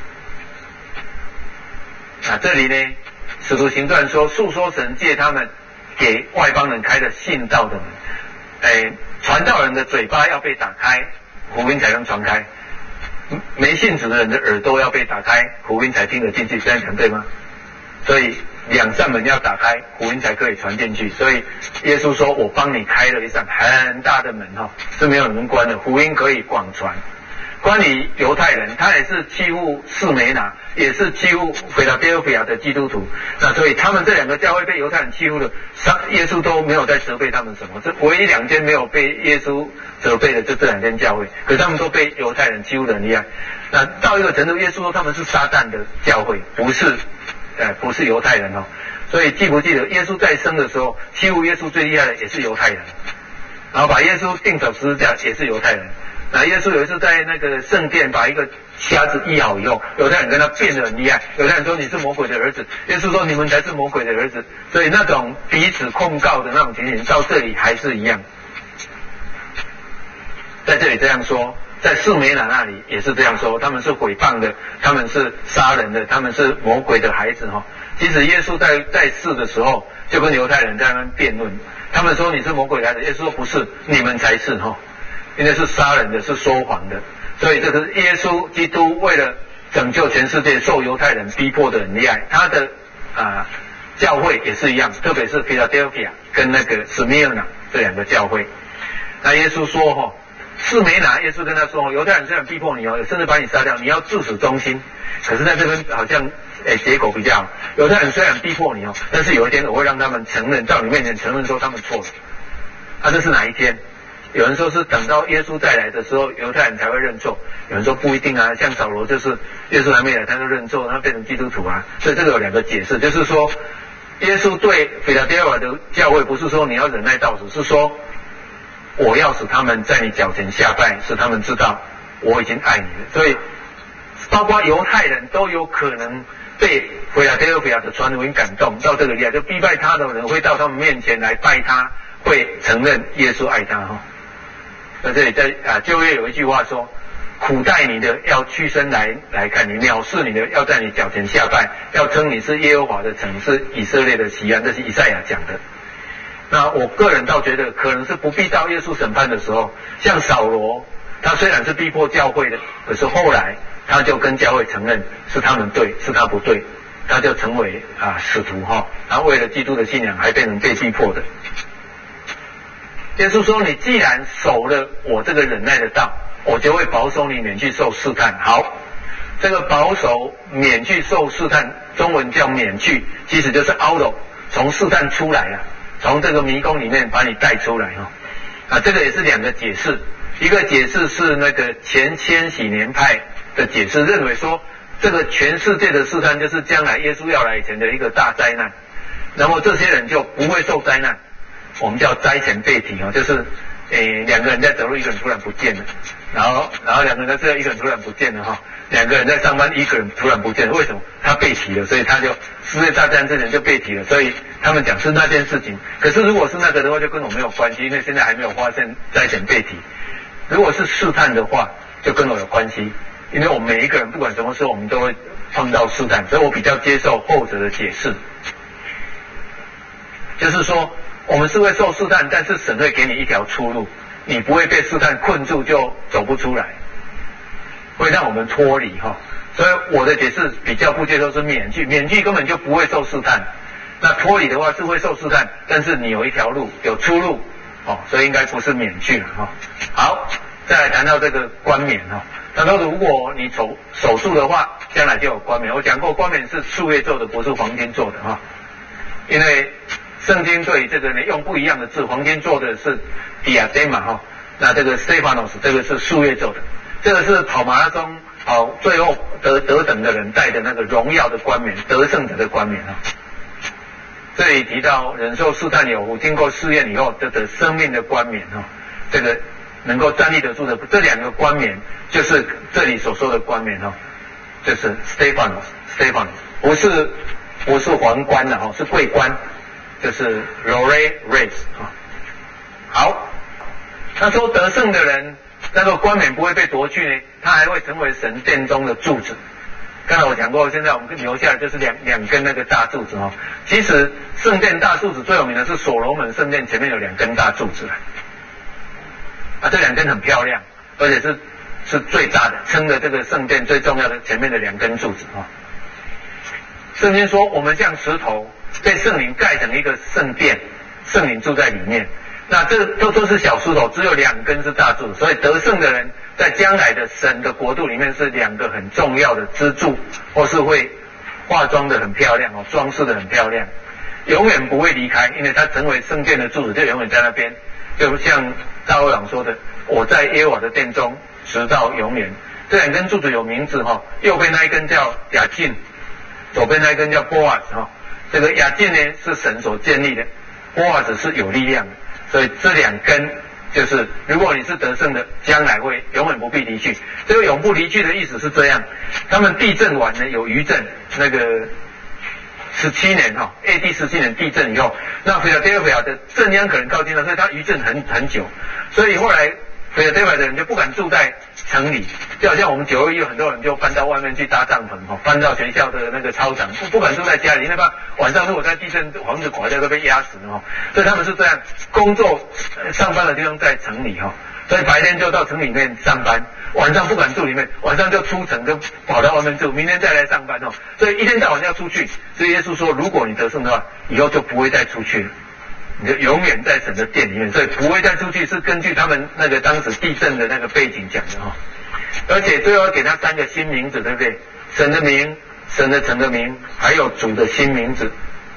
这里呢，使徒行传说述说神借他们给外邦人开的信道的门。传道人的嘴巴要被打开，福音才能传开。没信主的人的耳朵要被打开，福音才听得进去，这样讲对吗？所以2扇门要打开，福音才可以传进去。所以耶稣说，我帮你开了一扇很大的门是没有人关的，福音可以广传。关于犹太人，他也是欺负士梅拿，也是欺负腓立比的基督徒。那所以他们这2个教会被犹太人欺负的，耶稣都没有在责备他们什么。这唯一2间没有被耶稣责备的，就这2间教会。可是他们都被犹太人欺负得很厉害。那到一个程度，耶稣说他们是撒旦的教会，不是犹太人。所以记不记得耶稣在生的时候，欺负耶稣最厉害的也是犹太人，然后把耶稣钉走十字架也是犹太人。那耶稣有一次在那个圣殿把一个瞎子医好以后，犹太人跟他辩得很厉害，犹太人说你是魔鬼的儿子，耶稣说你们才是魔鬼的儿子。所以那种彼此控告的那种情形到这里还是一样。在这里这样说，在士梅拿那里也是这样说，他们是毁谤的，他们是杀人的，他们是魔鬼的孩子。其实耶稣在世的时候就跟犹太人在那边辩论，他们说你是魔鬼的孩子，耶稣说不是，你们才是，因为是杀人的，是说谎的。所以这个耶稣基督为了拯救全世界，受犹太人逼迫的很厉害。他的教会也是一样，特别是腓立比跟那个史密尔拿这2个教会。那耶稣说士梅拿，耶稣跟他说，犹太人虽然逼迫你甚至把你杀掉，你要至死忠心。可是在这边好像结果比较好，犹太人虽然逼迫你但是有一天我会让他们承认，到你面前承认说他们错了。这是哪一天？有人说是等到耶稣再来的时候，犹太人才会认错。有人说不一定啊，像扫罗就是耶稣还没来他就认错，他变成基督徒啊。所以这个有2个解释，就是说耶稣对腓立比的教会不是说你要忍耐到死，是说我要使他们在你脚前下拜，使他们知道我已经爱你了。所以包括犹太人都有可能被腓立比的传福音感动到这个地步，就逼拜他的人会到他们面前来拜他，会承认耶稣爱他。在这里在旧约有一句话说，苦待你的要屈身来看你，藐视你的要在你脚前下拜，要称你是耶和华的城，是以色列的锡安，这是以赛亚讲的。那我个人倒觉得可能是不必到耶稣审判的时候，像扫罗，他虽然是逼迫教会的，可是后来他就跟教会承认是他们对，是他不对，他就成为使徒然后为了基督的信仰还变成被逼迫的。耶稣说，你既然守了我这个忍耐的道，我就会保守你免去受试探。好，这个保守免去受试探，中文叫免去，其实就是 out， 从试探出来了，从这个迷宫里面把你带出来这个也是2个解释。一个解释是那个前千禧年派的解释，认为说这个全世界的试探就是将来耶稣要来以前的一个大灾难，那么这些人就不会受灾难，我们叫灾前被提就是2个人在走路，一个人突然不见了，然后2个人在这，一个人突然不见了2个人在上班，一个人突然不见了，为什么？他被提了，所以他就世界大战之前就被提了，所以他们讲是那件事情。可是如果是那个的话，就跟我没有关系，因为现在还没有发生灾前被提。如果是试探的话，就跟我有关系，因为我们每一个人不管什么时候我们都会碰到试探，所以我比较接受后者的解释，就是说我们是会受试探，但是神会给你一条出路，你不会被试探困住就走不出来，会让我们脱离所以我的解释比较不接受是免去，免去根本就不会受试探。那脱离的话是会受试探，但是你有一条路，有出路，所以应该不是免去了好，再来谈到这个冠冕他说如果你手术的话，将来就有冠冕。我讲过，冠冕是树叶做的，不是黄金做的因为圣经对这个呢用不一样的字，黄金做的是 diadema 那这个 Stephanos 这个是树叶做的，这个是跑马拉松最后得等的人戴的那个荣耀的冠冕，得胜者的冠冕这里提到忍受试探有福，经过试验以后得生命的冠冕这个能够站立得住的，这两个冠冕就是这里所说的冠冕就是 Stephanos 不是皇冠是桂冠，就是 Laurel Wreath 好，他说得胜的人那个冠冕不会被夺去呢，他还会成为神殿中的柱子。刚才我讲过，现在我们留下的就是两根那个大柱子其实圣殿大柱子最有名的是所罗门圣殿前面有2根大柱子这2根很漂亮，而且是最大的，撑着这个圣殿最重要的前面的2根柱子圣经说我们像石头被圣灵盖成一个圣殿，圣灵住在里面。那这都是小石头，只有2根是大柱，所以得胜的人在将来的神的国度里面是2个很重要的支柱，或是会化妆的很漂亮装饰的很漂亮，永远不会离开，因为他成为圣殿的柱子，就永远在那边。就像大卫王说的，我在耶和华的殿中直到永远。这2根柱子有名字右边那一根叫雅敬，左边那一根叫波阿斯这个雅敬呢是神所建立的，波阿斯是有力量的。所以这2根就是如果你是得胜的，将来会永远不必离去。这个永不离去的意思是这样，他们地震完呢有余震，那个17年AD 17年地震以后，那菲拉德菲亚的震央可能靠近了，所以它余震很久，所以后来菲拉德菲亚的人就不敢住在城里，就好像我们921很多人就搬到外面去搭帐篷搬到学校的那个操场，不敢住在家里，因为怕晚上如果在地震房子垮掉都被压死了所以他们是这样，工作上班的地方在城里所以白天就到城里面上班，晚上不敢住里面，晚上就出城就跑到外面住，明天再来上班所以一天到晚要出去。所以耶稣说，如果你得胜的话，以后就不会再出去了，你就永远在神的殿里面。所以不会再出去是根据他们那个当时地震的那个背景讲的而且最后要给他3个新名字，对不对？神的名、神的城的名，还有主的新名字。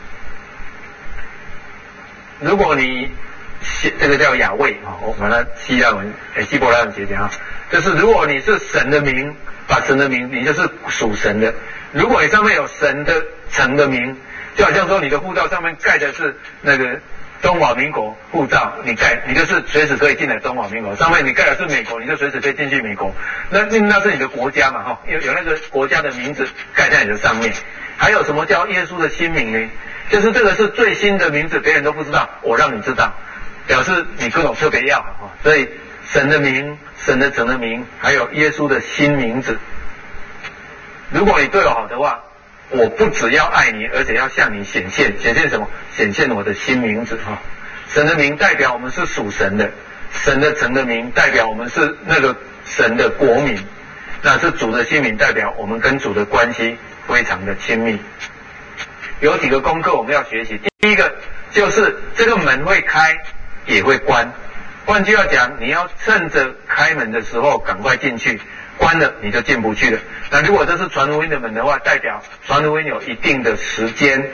如果你这个叫雅卫我把它希伯来文写讲就是如果你是神的名，把神的名，你就是属神的。如果你上面有神的城的名，就好像说你的护照上面盖的是那个中华民国护照，你就是随时可以进来中华民国，上面你盖的是美国，你就随时可以进去美国，那是你的国家嘛有那个国家的名字盖在你的上面。还有什么叫耶稣的新名呢？就是这个是最新的名字，别人都不知道，我让你知道，表示你跟我特别要好所以神的名、神的城的名，还有耶稣的新名字。如果你对我好的话，我不只要爱你，而且要向你显现什么？显现我的新名字神的名代表我们是属神的，神的城的名代表我们是那个神的国民，那是主的新名代表我们跟主的关系非常的亲密。有几个功课我们要学习。第一个就是这个门会开也会关，换句话讲，你要趁着开门的时候赶快进去，关了你就进不去了。那如果这是传福音的门的话，代表传福音有一定的时间。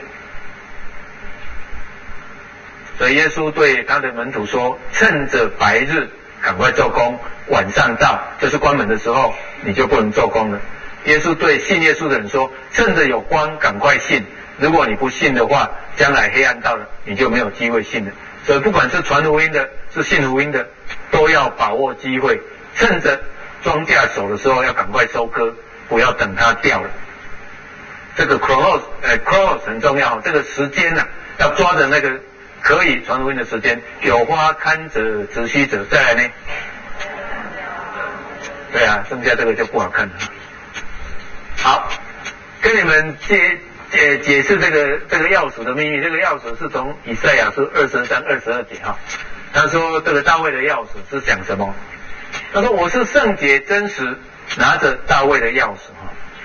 所以耶稣对他的门徒说，趁着白日赶快做工，晚上到就是关门的时候你就不能做工了。耶稣对信耶稣的人说，趁着有光赶快信，如果你不信的话，将来黑暗到了你就没有机会信了。所以不管是传福音的是信福音的，都要把握机会，趁着庄稼熟的时候要赶快收割，不要等它掉了。这个 chronos 很重要，这个时间要抓着那个可以传福音的时间。有花堪折直须折，再来呢？对啊，剩下这个就不好看了。好，跟你们解释这个钥匙的秘密。这个钥匙是从以赛亚书23、22节他说这个大卫的钥匙是讲什么？他说我是圣洁真实，拿着大卫的钥匙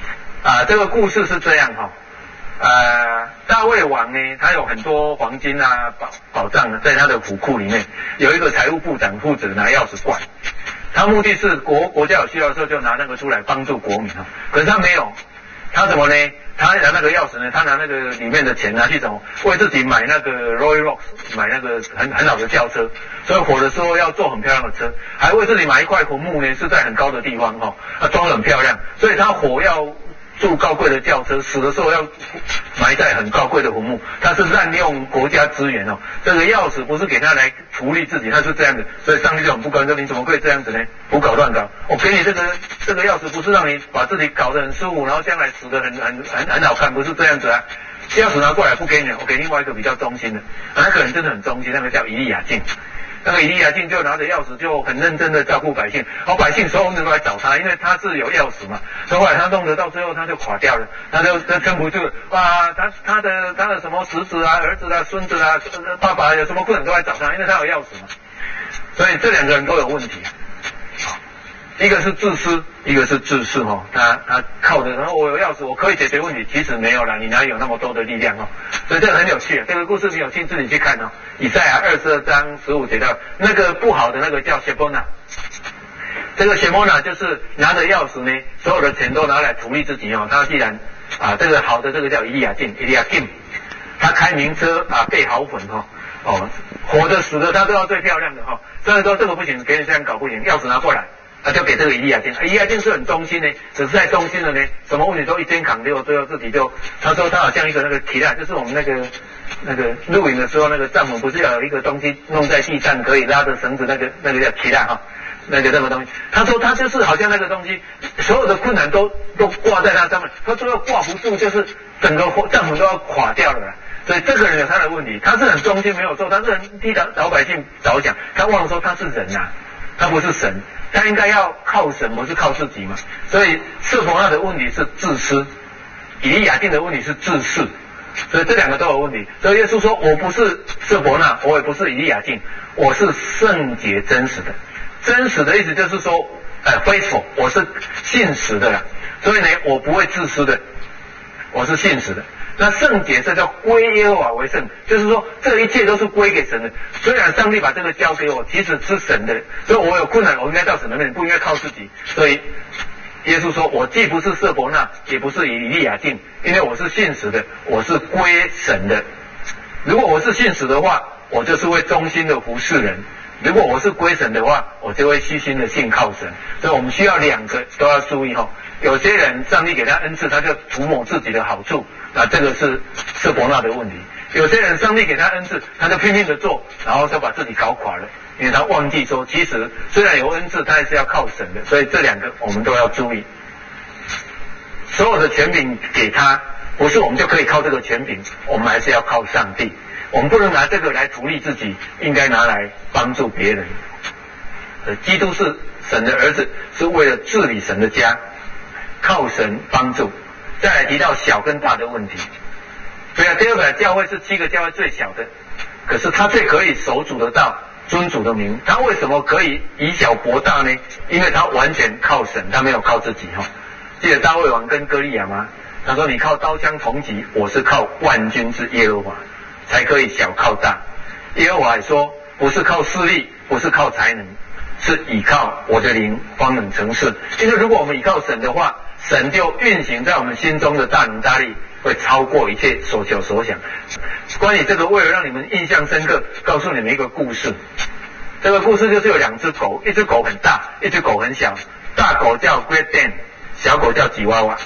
这个故事是这样大卫王呢，他有很多黄金啊、宝藏呢，在他的府库里面，有一个财务部长负责拿钥匙灌，他目的是国家有需要的时候就拿那个出来帮助国民可是他没有，他怎么呢？他拿那个钥匙呢？他拿那个里面的钱拿去怎么为自己买那个 Royal Rox， 买那个很好的轿车，所以火的时候要坐很漂亮的车，还为自己买一块坟墓呢，是在很高的地方装得很漂亮，所以他火要住高贵的轿车，死的时候要埋在很高贵的坟墓，他是滥用国家资源这个钥匙不是给他来图利自己，他是这样的，所以上帝就很不高兴，你怎么可以这样子呢？胡搞乱搞！我给你这个钥匙不是让你把自己搞得很舒服，然后将来死得很好看，不是这样子啊！钥匙拿过来不给你，我给另外一个比较忠心的，那个人真的很忠心，那个叫以利亚敬。那个以利亚敬就拿着钥匙就很认真的照顾百姓，百姓所有人都来找他，因为他是有钥匙嘛。所以后来他弄得到最后他就垮掉了，他就撑不住了。他的什么侄子啊、儿子啊、孙子啊、爸爸有什么困难都来找他，因为他有钥匙嘛。所以这两个人都有问题。一个是自私，一个是自私他靠着，然后我有钥匙，我可以解决问题，其实没有啦，你哪有那么多的力量所以这个很有趣这个故事你有兴趣你去看以赛亚22章15节到那个不好的那个叫谢波纳，这个谢波纳就是拿着钥匙呢，所有的钱都拿来图利自己他既然这个好的这个叫以利亚敬，他开名车备好粉活的死的他都要最漂亮的所以说这个不行，给你这样搞不行，钥匙拿过来。他就给这个以利亚敬，以利亚敬是很忠心的，只是在忠心的呢，什么问题都一肩扛掉，最后自己就，他说他好像一个那个提篮，就是我们那个露营的时候那个帐篷不是要有一个东西弄在地上可以拉着绳子，那个叫提篮那个东西，他说他就是好像那个东西，所有的困难都挂在他上面，他最后挂不住，就是整个帐篷都要垮掉了啦。所以这个人有他的问题，他是很忠心没有错，他是很替老百姓着想，他忘了说他是人他不是神。他应该要靠神，不是靠自己嘛。所以色伯纳的问题是自私，以利亚敬的问题是自恃，所以这两个都有问题。所以耶稣说，我不是色伯纳，我也不是以利亚敬，我是圣洁真实的。真实的意思就是说faithful， 我是信实的啦。所以呢，我不会自私的，我是信实的。那圣洁这叫归耶和华为圣，就是说这一切都是归给神的。虽然上帝把这个交给我，其实是神的，所以我有困难，我应该到神的面前，不应该靠自己。所以耶稣说，我既不是色伯纳，也不是以利亚敬，因为我是信实的，我是归神的。如果我是信实的话，我就是会忠心的服侍人；如果我是归神的话，我就会虚心的信靠神。所以我们需要两个都要注意有些人上帝给他恩赐，他就图谋自己的好处，那这个是色伯纳的问题。有些人上帝给他恩赐，他就拼命的做，然后就把自己搞垮了，因为他忘记说，其实虽然有恩赐，他也是要靠神的。所以这两个我们都要注意。所有的权柄给他，不是我们就可以靠这个权柄，我们还是要靠上帝。我们不能拿这个来图利自己，应该拿来帮助别人。基督是神的儿子，是为了治理神的家，靠神帮助。再来提到小跟大的问题。对啊，第二个教会是7个教会最小的，可是他最可以守主的道，尊主的名。他为什么可以以小博大呢？因为他完全靠神，他没有靠自己记得大卫王跟歌利亚吗？他说，你靠刀枪铜戟，我是靠万军之耶和华，才可以小靠大。耶和华也说，不是靠势力，不是靠才能，是倚靠我的灵方能成事。因为如果我们倚靠神的话，神就运行在我们心中的大能大力，会超过一切所求所想。关于这个，为了让你们印象深刻，告诉你们一个故事。这个故事就是有2只狗，一只狗很大，一只狗很小。大狗叫 Great Dane， 小狗叫吉娃娃。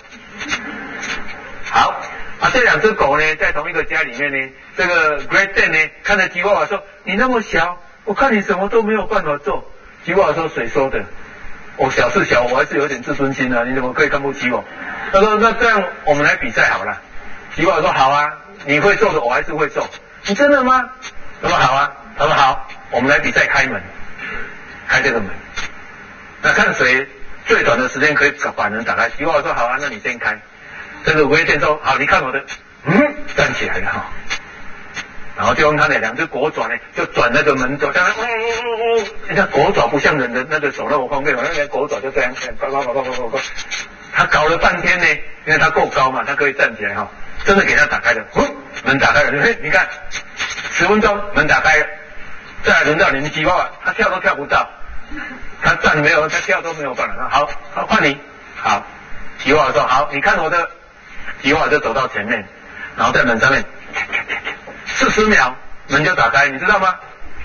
好这2只狗呢，在同一个家里面呢，这个 Great Dane 呢，看着吉娃娃说，你那么小，我看你什么都没有办法做。吉娃娃说，谁说的？我小是小，我还是有点自尊心你怎么可以看不起我？他说，那这样我们来比赛好了。吉娃娃说，好啊，你会做的我还是会做。你真的吗？他说好啊。他说好，我们来比赛开门，开这个门，那看谁最短的时间可以把门打开。吉娃娃说好啊，那你先开。这个威廉说好，你看我的，站起来了然后就用他的2只国爪呢，就转那个门走，这样你看国爪不像人的那个手那么方便，那个国爪就这样， 他搞了半天呢，因为他够高嘛，他可以站起来哈，真的给他打开了，门打开了，你看10分钟门打开了，再来轮到你们吉娃娃，他跳都跳不到，他站没有，他跳都没有办法。好，换你，好，吉娃娃说好，你看我的，吉娃娃就走到前面，然后在门上面40秒门就打开，你知道吗？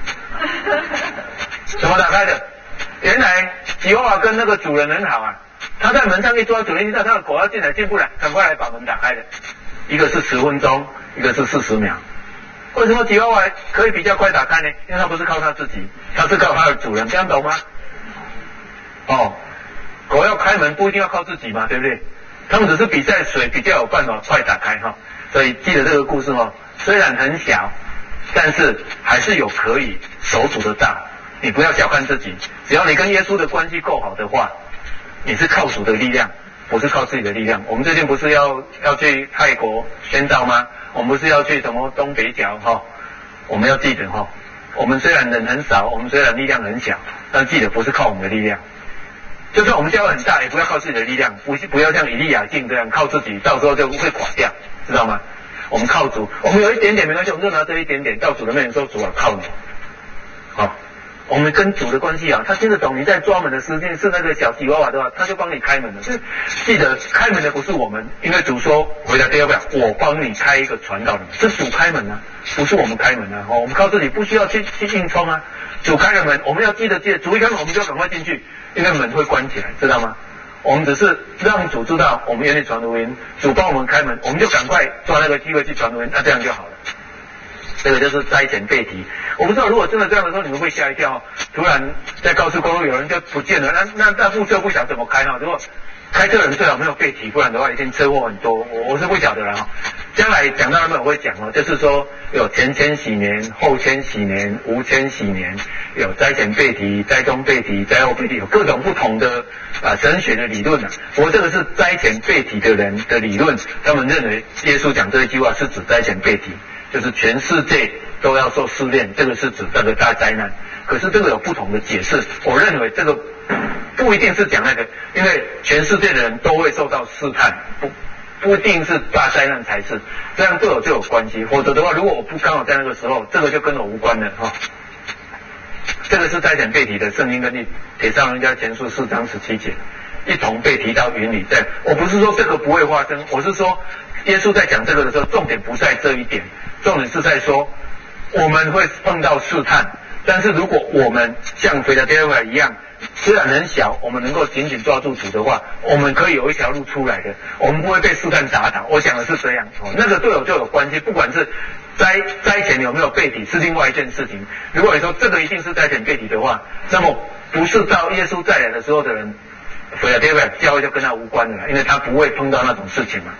怎么打开的？原来吉娃娃跟那个主人很好啊，他在门上一抓，主人知道他的狗要进来进不来，赶快来把门打开的。一个是10分钟，一个是40秒。为什么吉娃娃可以比较快打开呢？因为它不是靠它自己，它是靠它的主人，这样懂吗？哦，狗要开门不一定要靠自己嘛，对不对？他们只是比赛谁比较有办法快打开哈。所以记得这个故事哈，虽然很小，但是还是有可以手拄得到。你不要小看自己，只要你跟耶稣的关系够好的话，你是靠主的力量，不是靠自己的力量。我们最近不是要去泰国宣道吗？我们不是要去什么东北角哈？我们要记得哈，我们虽然人很少，我们虽然力量很小，但记得不是靠我们的力量。就算我们教会很大，也不要靠自己的力量，不要像以利亚敬这样靠自己，到时候就会垮掉，知道吗？我们靠主，我们有一点点没关系，我们就拿这一点点到主的面前说：“主啊，靠你。”好。我们跟主的关系啊，他听得懂你在抓门的时间是那个小吉娃娃的话，他就帮你开门了。记得开门的不是我们，因为主说回答第二表，我帮你开一个传道的门，是主开门啊，不是我们开门啊。我们靠自己不需要去硬冲啊，主开了门，我们要记得主一开门我们就赶快进去，因为门会关起来，知道吗？我们只是让主知道我们愿意传福音，主帮我们开门，我们就赶快抓那个机会去传福音，那这样就好了。这个就是灾前被提。我不知道如果真的这样的时候，你们会吓一跳，突然在高速公路有人就不见了，那副车不晓得怎么开哈。如果开车人最好没有被提，不然的话一定车祸很多。我是不晓得了哈。将来讲到他们我会讲哦，就是说有前千禧年、后千禧年、无千禧年，有灾前被提、灾中被提、灾后被提，有各种不同的神学的理论啊。不过这个是灾前被提的人的理论，他们认为耶稣讲这一句话是指灾前被提。就是全世界都要受试炼，这个是指这个大灾难。可是这个有不同的解释，我认为这个不一定是讲那个，因为全世界的人都会受到试探，不一定是大灾难才是，这样对我就有关系。否则的话，如果我不刚好在那个时候，这个就跟我无关了哈。这个是灾前被提的圣经根据帖撒罗尼迦前书4章17节，一同被提到云里。我不是说这个不会发生，我是说耶稣在讲这个的时候，重点不在这一点。重点是在说，我们会碰到试探，但是如果我们像腓立比一样，虽然很小，我们能够紧紧抓住主的话，我们可以有一条路出来的，我们不会被试探打倒。我想的是这样，那个对我就有关系。不管是灾前有没有被提是另外一件事情。如果你说这个一定是灾前被提的话，那么不是到耶稣再来的时候的人，腓立比教会就跟他无关了，因为他不会碰到那种事情嘛。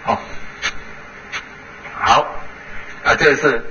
好。这个是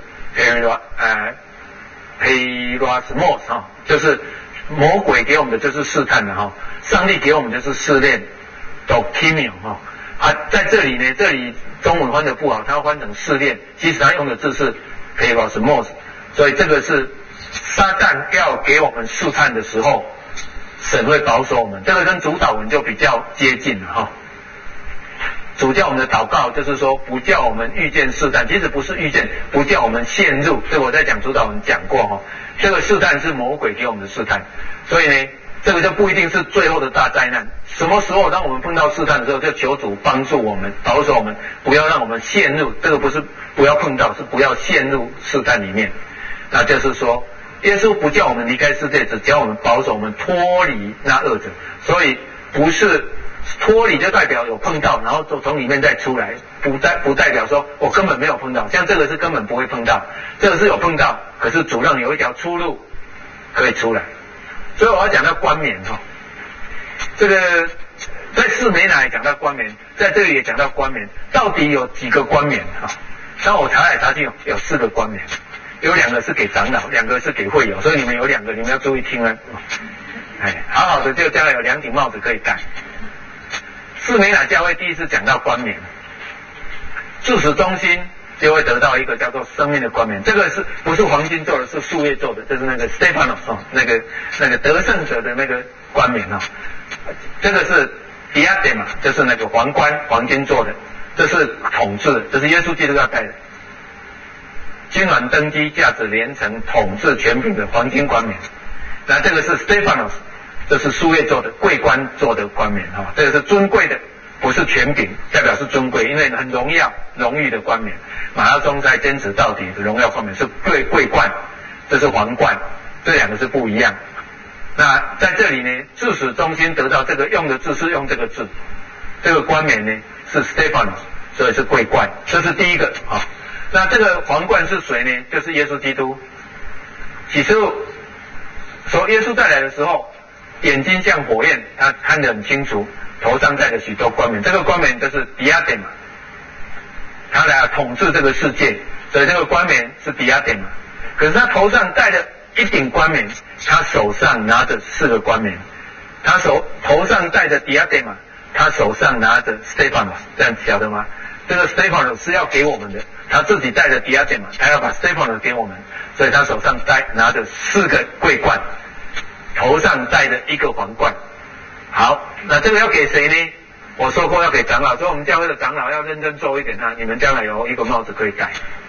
Peirasmos 哈，就是魔鬼给我们的就是试探的哈，上帝给我们的是试炼 ，Doctrinio 哈在这里呢，这里中文翻的不好，它翻成试炼，其实它用的字是 Peirasmos， 所以这个是撒旦要给我们试探的时候，神会保守我们，这个跟主祷文就比较接近了哈。主叫我们的祷告就是说，不叫我们遇见试探，即使不是遇见，不叫我们陷入。这个我在讲主祷文讲过哈，这个试探是魔鬼给我们的试探，所以呢，这个就不一定是最后的大灾难。什么时候当我们碰到试探的时候，就求主帮助我们，保守我们，不要让我们陷入。这个不是不要碰到，是不要陷入试探里面。那就是说，耶稣不叫我们离开世界，只叫我们保守我们脱离那恶者，所以不是。脱离就代表有碰到，然后从里面再出来，不代表说我根本没有碰到，像这个是根本不会碰到，这个是有碰到，可是主让有一条出路可以出来。所以我要讲到冠冕哈，这个在四美乃讲到冠冕，在这里也讲到冠冕，到底有几个冠冕哈？当我查来查去有4个冠冕，有2个是给长老，2个是给会友，所以你们有2个，你们要注意听啊。好好的就将来有2顶帽子可以戴。四美乃教会第一次讲到冠冕，住持中心就会得到一个叫做生命的冠冕，这个是不是黄金做的，是树叶做的，这是那个 Stephanos 那个得胜者的那个冠冕这个是 diadema 就是那个皇冠，黄金做的，这是统治的，这是耶稣基督要戴的。君王登基，价值连城，统治权柄的黄金冠冕。那这个是 Stephanos， 这是书页做的，桂冠做的冠冕啊，这个是尊贵的，不是权柄，代表是尊贵，因为很荣耀、荣誉的冠冕。马拉松赛坚持到底的荣耀冠冕是桂冠，这是皇冠，这两个是不一样。那在这里呢，至始忠心得到这个用的字是用这个字，这个冠冕呢是 Stephanos， 所以是桂冠，这是第一个啊。那这个皇冠是谁呢？就是耶稣基督。启示录说耶稣再来的时候，眼睛像火焰，他看得很清楚，头上戴着许多冠冕，这个冠冕就是 diadema， 他来统治这个世界，所以这个冠冕是 diadema。可是他头上戴着一顶冠冕，他手上拿着4个冠冕，他头上戴着 diadema， 他手上拿着 Stephanos， 这样晓得吗？这个 Stephanos 是要给我们的，他自己戴着 diadema， 他要把 Stephanos 给我们，所以他手上拿着4个桂冠，头上戴着1个皇冠。好，那这个要给谁呢？我说过要给长老，所以我们教会的长老要认真做一点啊，你们将来有一个帽子可以戴。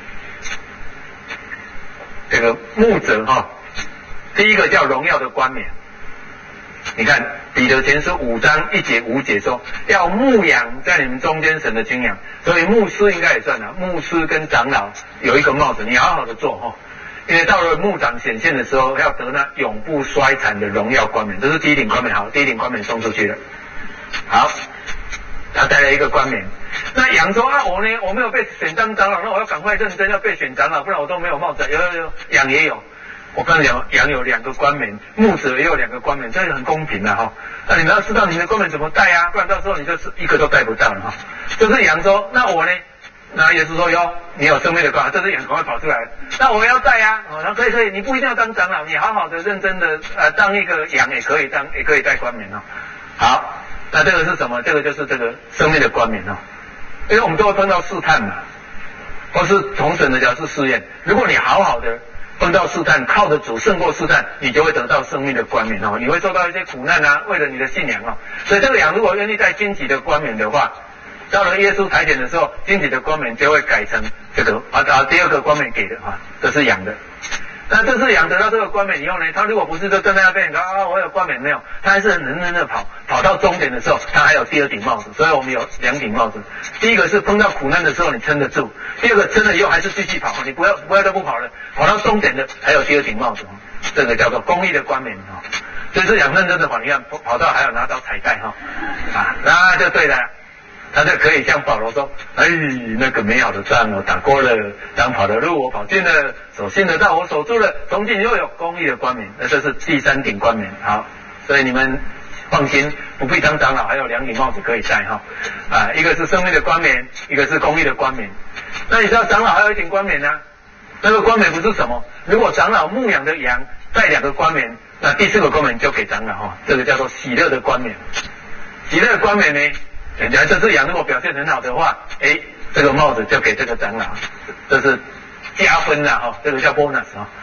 这个牧者第一个叫荣耀的冠冕。你看彼得前书5章1节5节说，要牧养在你们中间神的精养，所以牧师应该也算了，牧师跟长老有一个帽子，你好好的做因为到了牧长显现的时候，要得那永不衰残的荣耀冠冕，这是第一顶冠冕。好，第一顶冠冕送出去了。好，他带了1个冠冕。那羊说我呢，我没有被选当长老，那我要赶快认真要被选长老，不然我都没有帽子。有，羊也有。我刚才讲羊有2个冠冕，牧者也有2个冠冕，这个很公平的那你们要知道你的冠冕怎么戴啊，不然到时候你就是1个都戴不到了就是羊说，那我呢？那耶稣说你有生命的冠，这只羊赶快跑出来了。那我要戴啊，那可以，你不一定要当长老，你好好的认真的当一个羊也可以戴冠冕好，那这个是什么？这个就是这个生命的冠冕因为我们都会碰到试探嘛，或是从神的角度试验。如果你好好的碰到试探，靠着主胜过试探，你就会得到生命的冠冕你会受到一些苦难啊，为了你的信仰所以这个羊如果愿意戴荆棘的冠冕的话，到了耶稣台前的时候，荆棘的冠冕就会改成这个第2个冠冕给的这是羊的。那这是羊得到这个冠冕以后呢，他如果不是就站在那边我有冠冕没有，他还是很认真的跑到终点的时候，他还有第2顶帽子。所以我们有2顶帽子，第一个是碰到苦难的时候你撑得住，第2个撑了以后还是继续跑，你不要都不跑了，跑到终点的还有第2顶帽子这个叫做公义的冠冕所以是羊认真的跑，你看跑到还有拿到彩带那就对了。他就可以像保罗说，那个美好的仗我打过了，当跑的路我跑尽了，所信的道我守住了，从今又有公义的冠冕。那这是第3顶冠冕。好，所以你们放心，不必当长老，还有2顶帽子可以戴一个是生命的冠冕，一个是公义的冠冕。那你知道长老还有1顶冠冕呢？那个冠冕不是什么？如果长老牧养的羊带2个冠冕，那第4个冠冕就给长老这个叫做喜乐的冠冕。喜乐的冠冕呢？人家这只羊如果表现很好的话，这个帽子就给这个长老，这是加分这个叫 bonus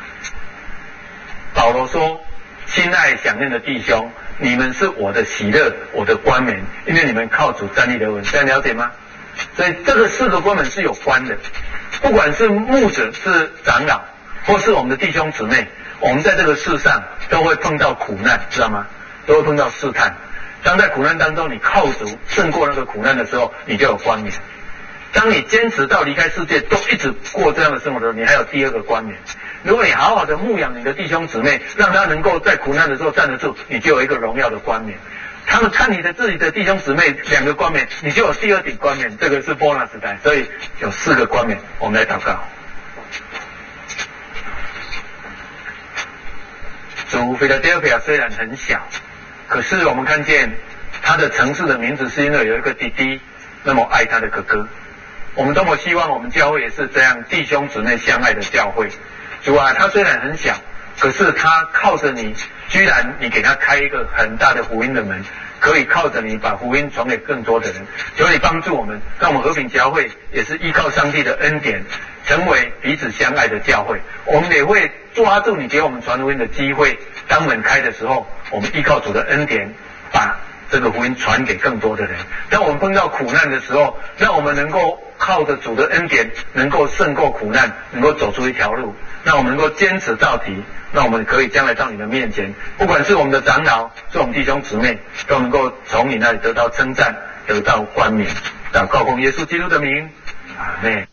保罗说，亲爱想念的弟兄，你们是我的喜乐，我的冠冕，因为你们靠主站立得稳，这样了解吗？所以这个4个冠冕是有关的，不管是牧者是长老，或是我们的弟兄姊妹，我们在这个世上都会碰到苦难，知道吗？都会碰到试探。当在苦难当中你靠主胜过那个苦难的时候，你就有冠冕。当你坚持到离开世界都一直过这样的生活的时候，你还有第2个冠冕。如果你好好的牧养你的弟兄姊妹，让他能够在苦难的时候站得住，你就有一个荣耀的冠冕。他们看你的自己的弟兄姊妹2个冠冕，你就有第2顶冠冕，这个是波拿时代，所以有4个冠冕。我们来祷告。主腓拉德菲亚虽然很小，可是我们看见他的城市的名字是因为有一个弟弟那么爱他的哥哥。我们多么希望我们教会也是这样弟兄姊妹相爱的教会。主啊，他虽然很小，可是他靠着你，居然你给他开一个很大的福音的门，可以靠着你把福音传给更多的人。求你帮助我们，让我们和平教会也是依靠上帝的恩典，成为彼此相爱的教会。我们也会抓住你给我们传福音的机会，当门开的时候，我们依靠主的恩典，把这个福音传给更多的人。当我们碰到苦难的时候，让我们能够靠着主的恩典，能够胜过苦难，能够走出一条路，让我们能够坚持到底，让我们可以将来到你的面前，不管是我们的长老，是我们弟兄姊妹，都能够从你那里得到称赞，得到冠冕。祷告奉耶稣基督的名，阿们。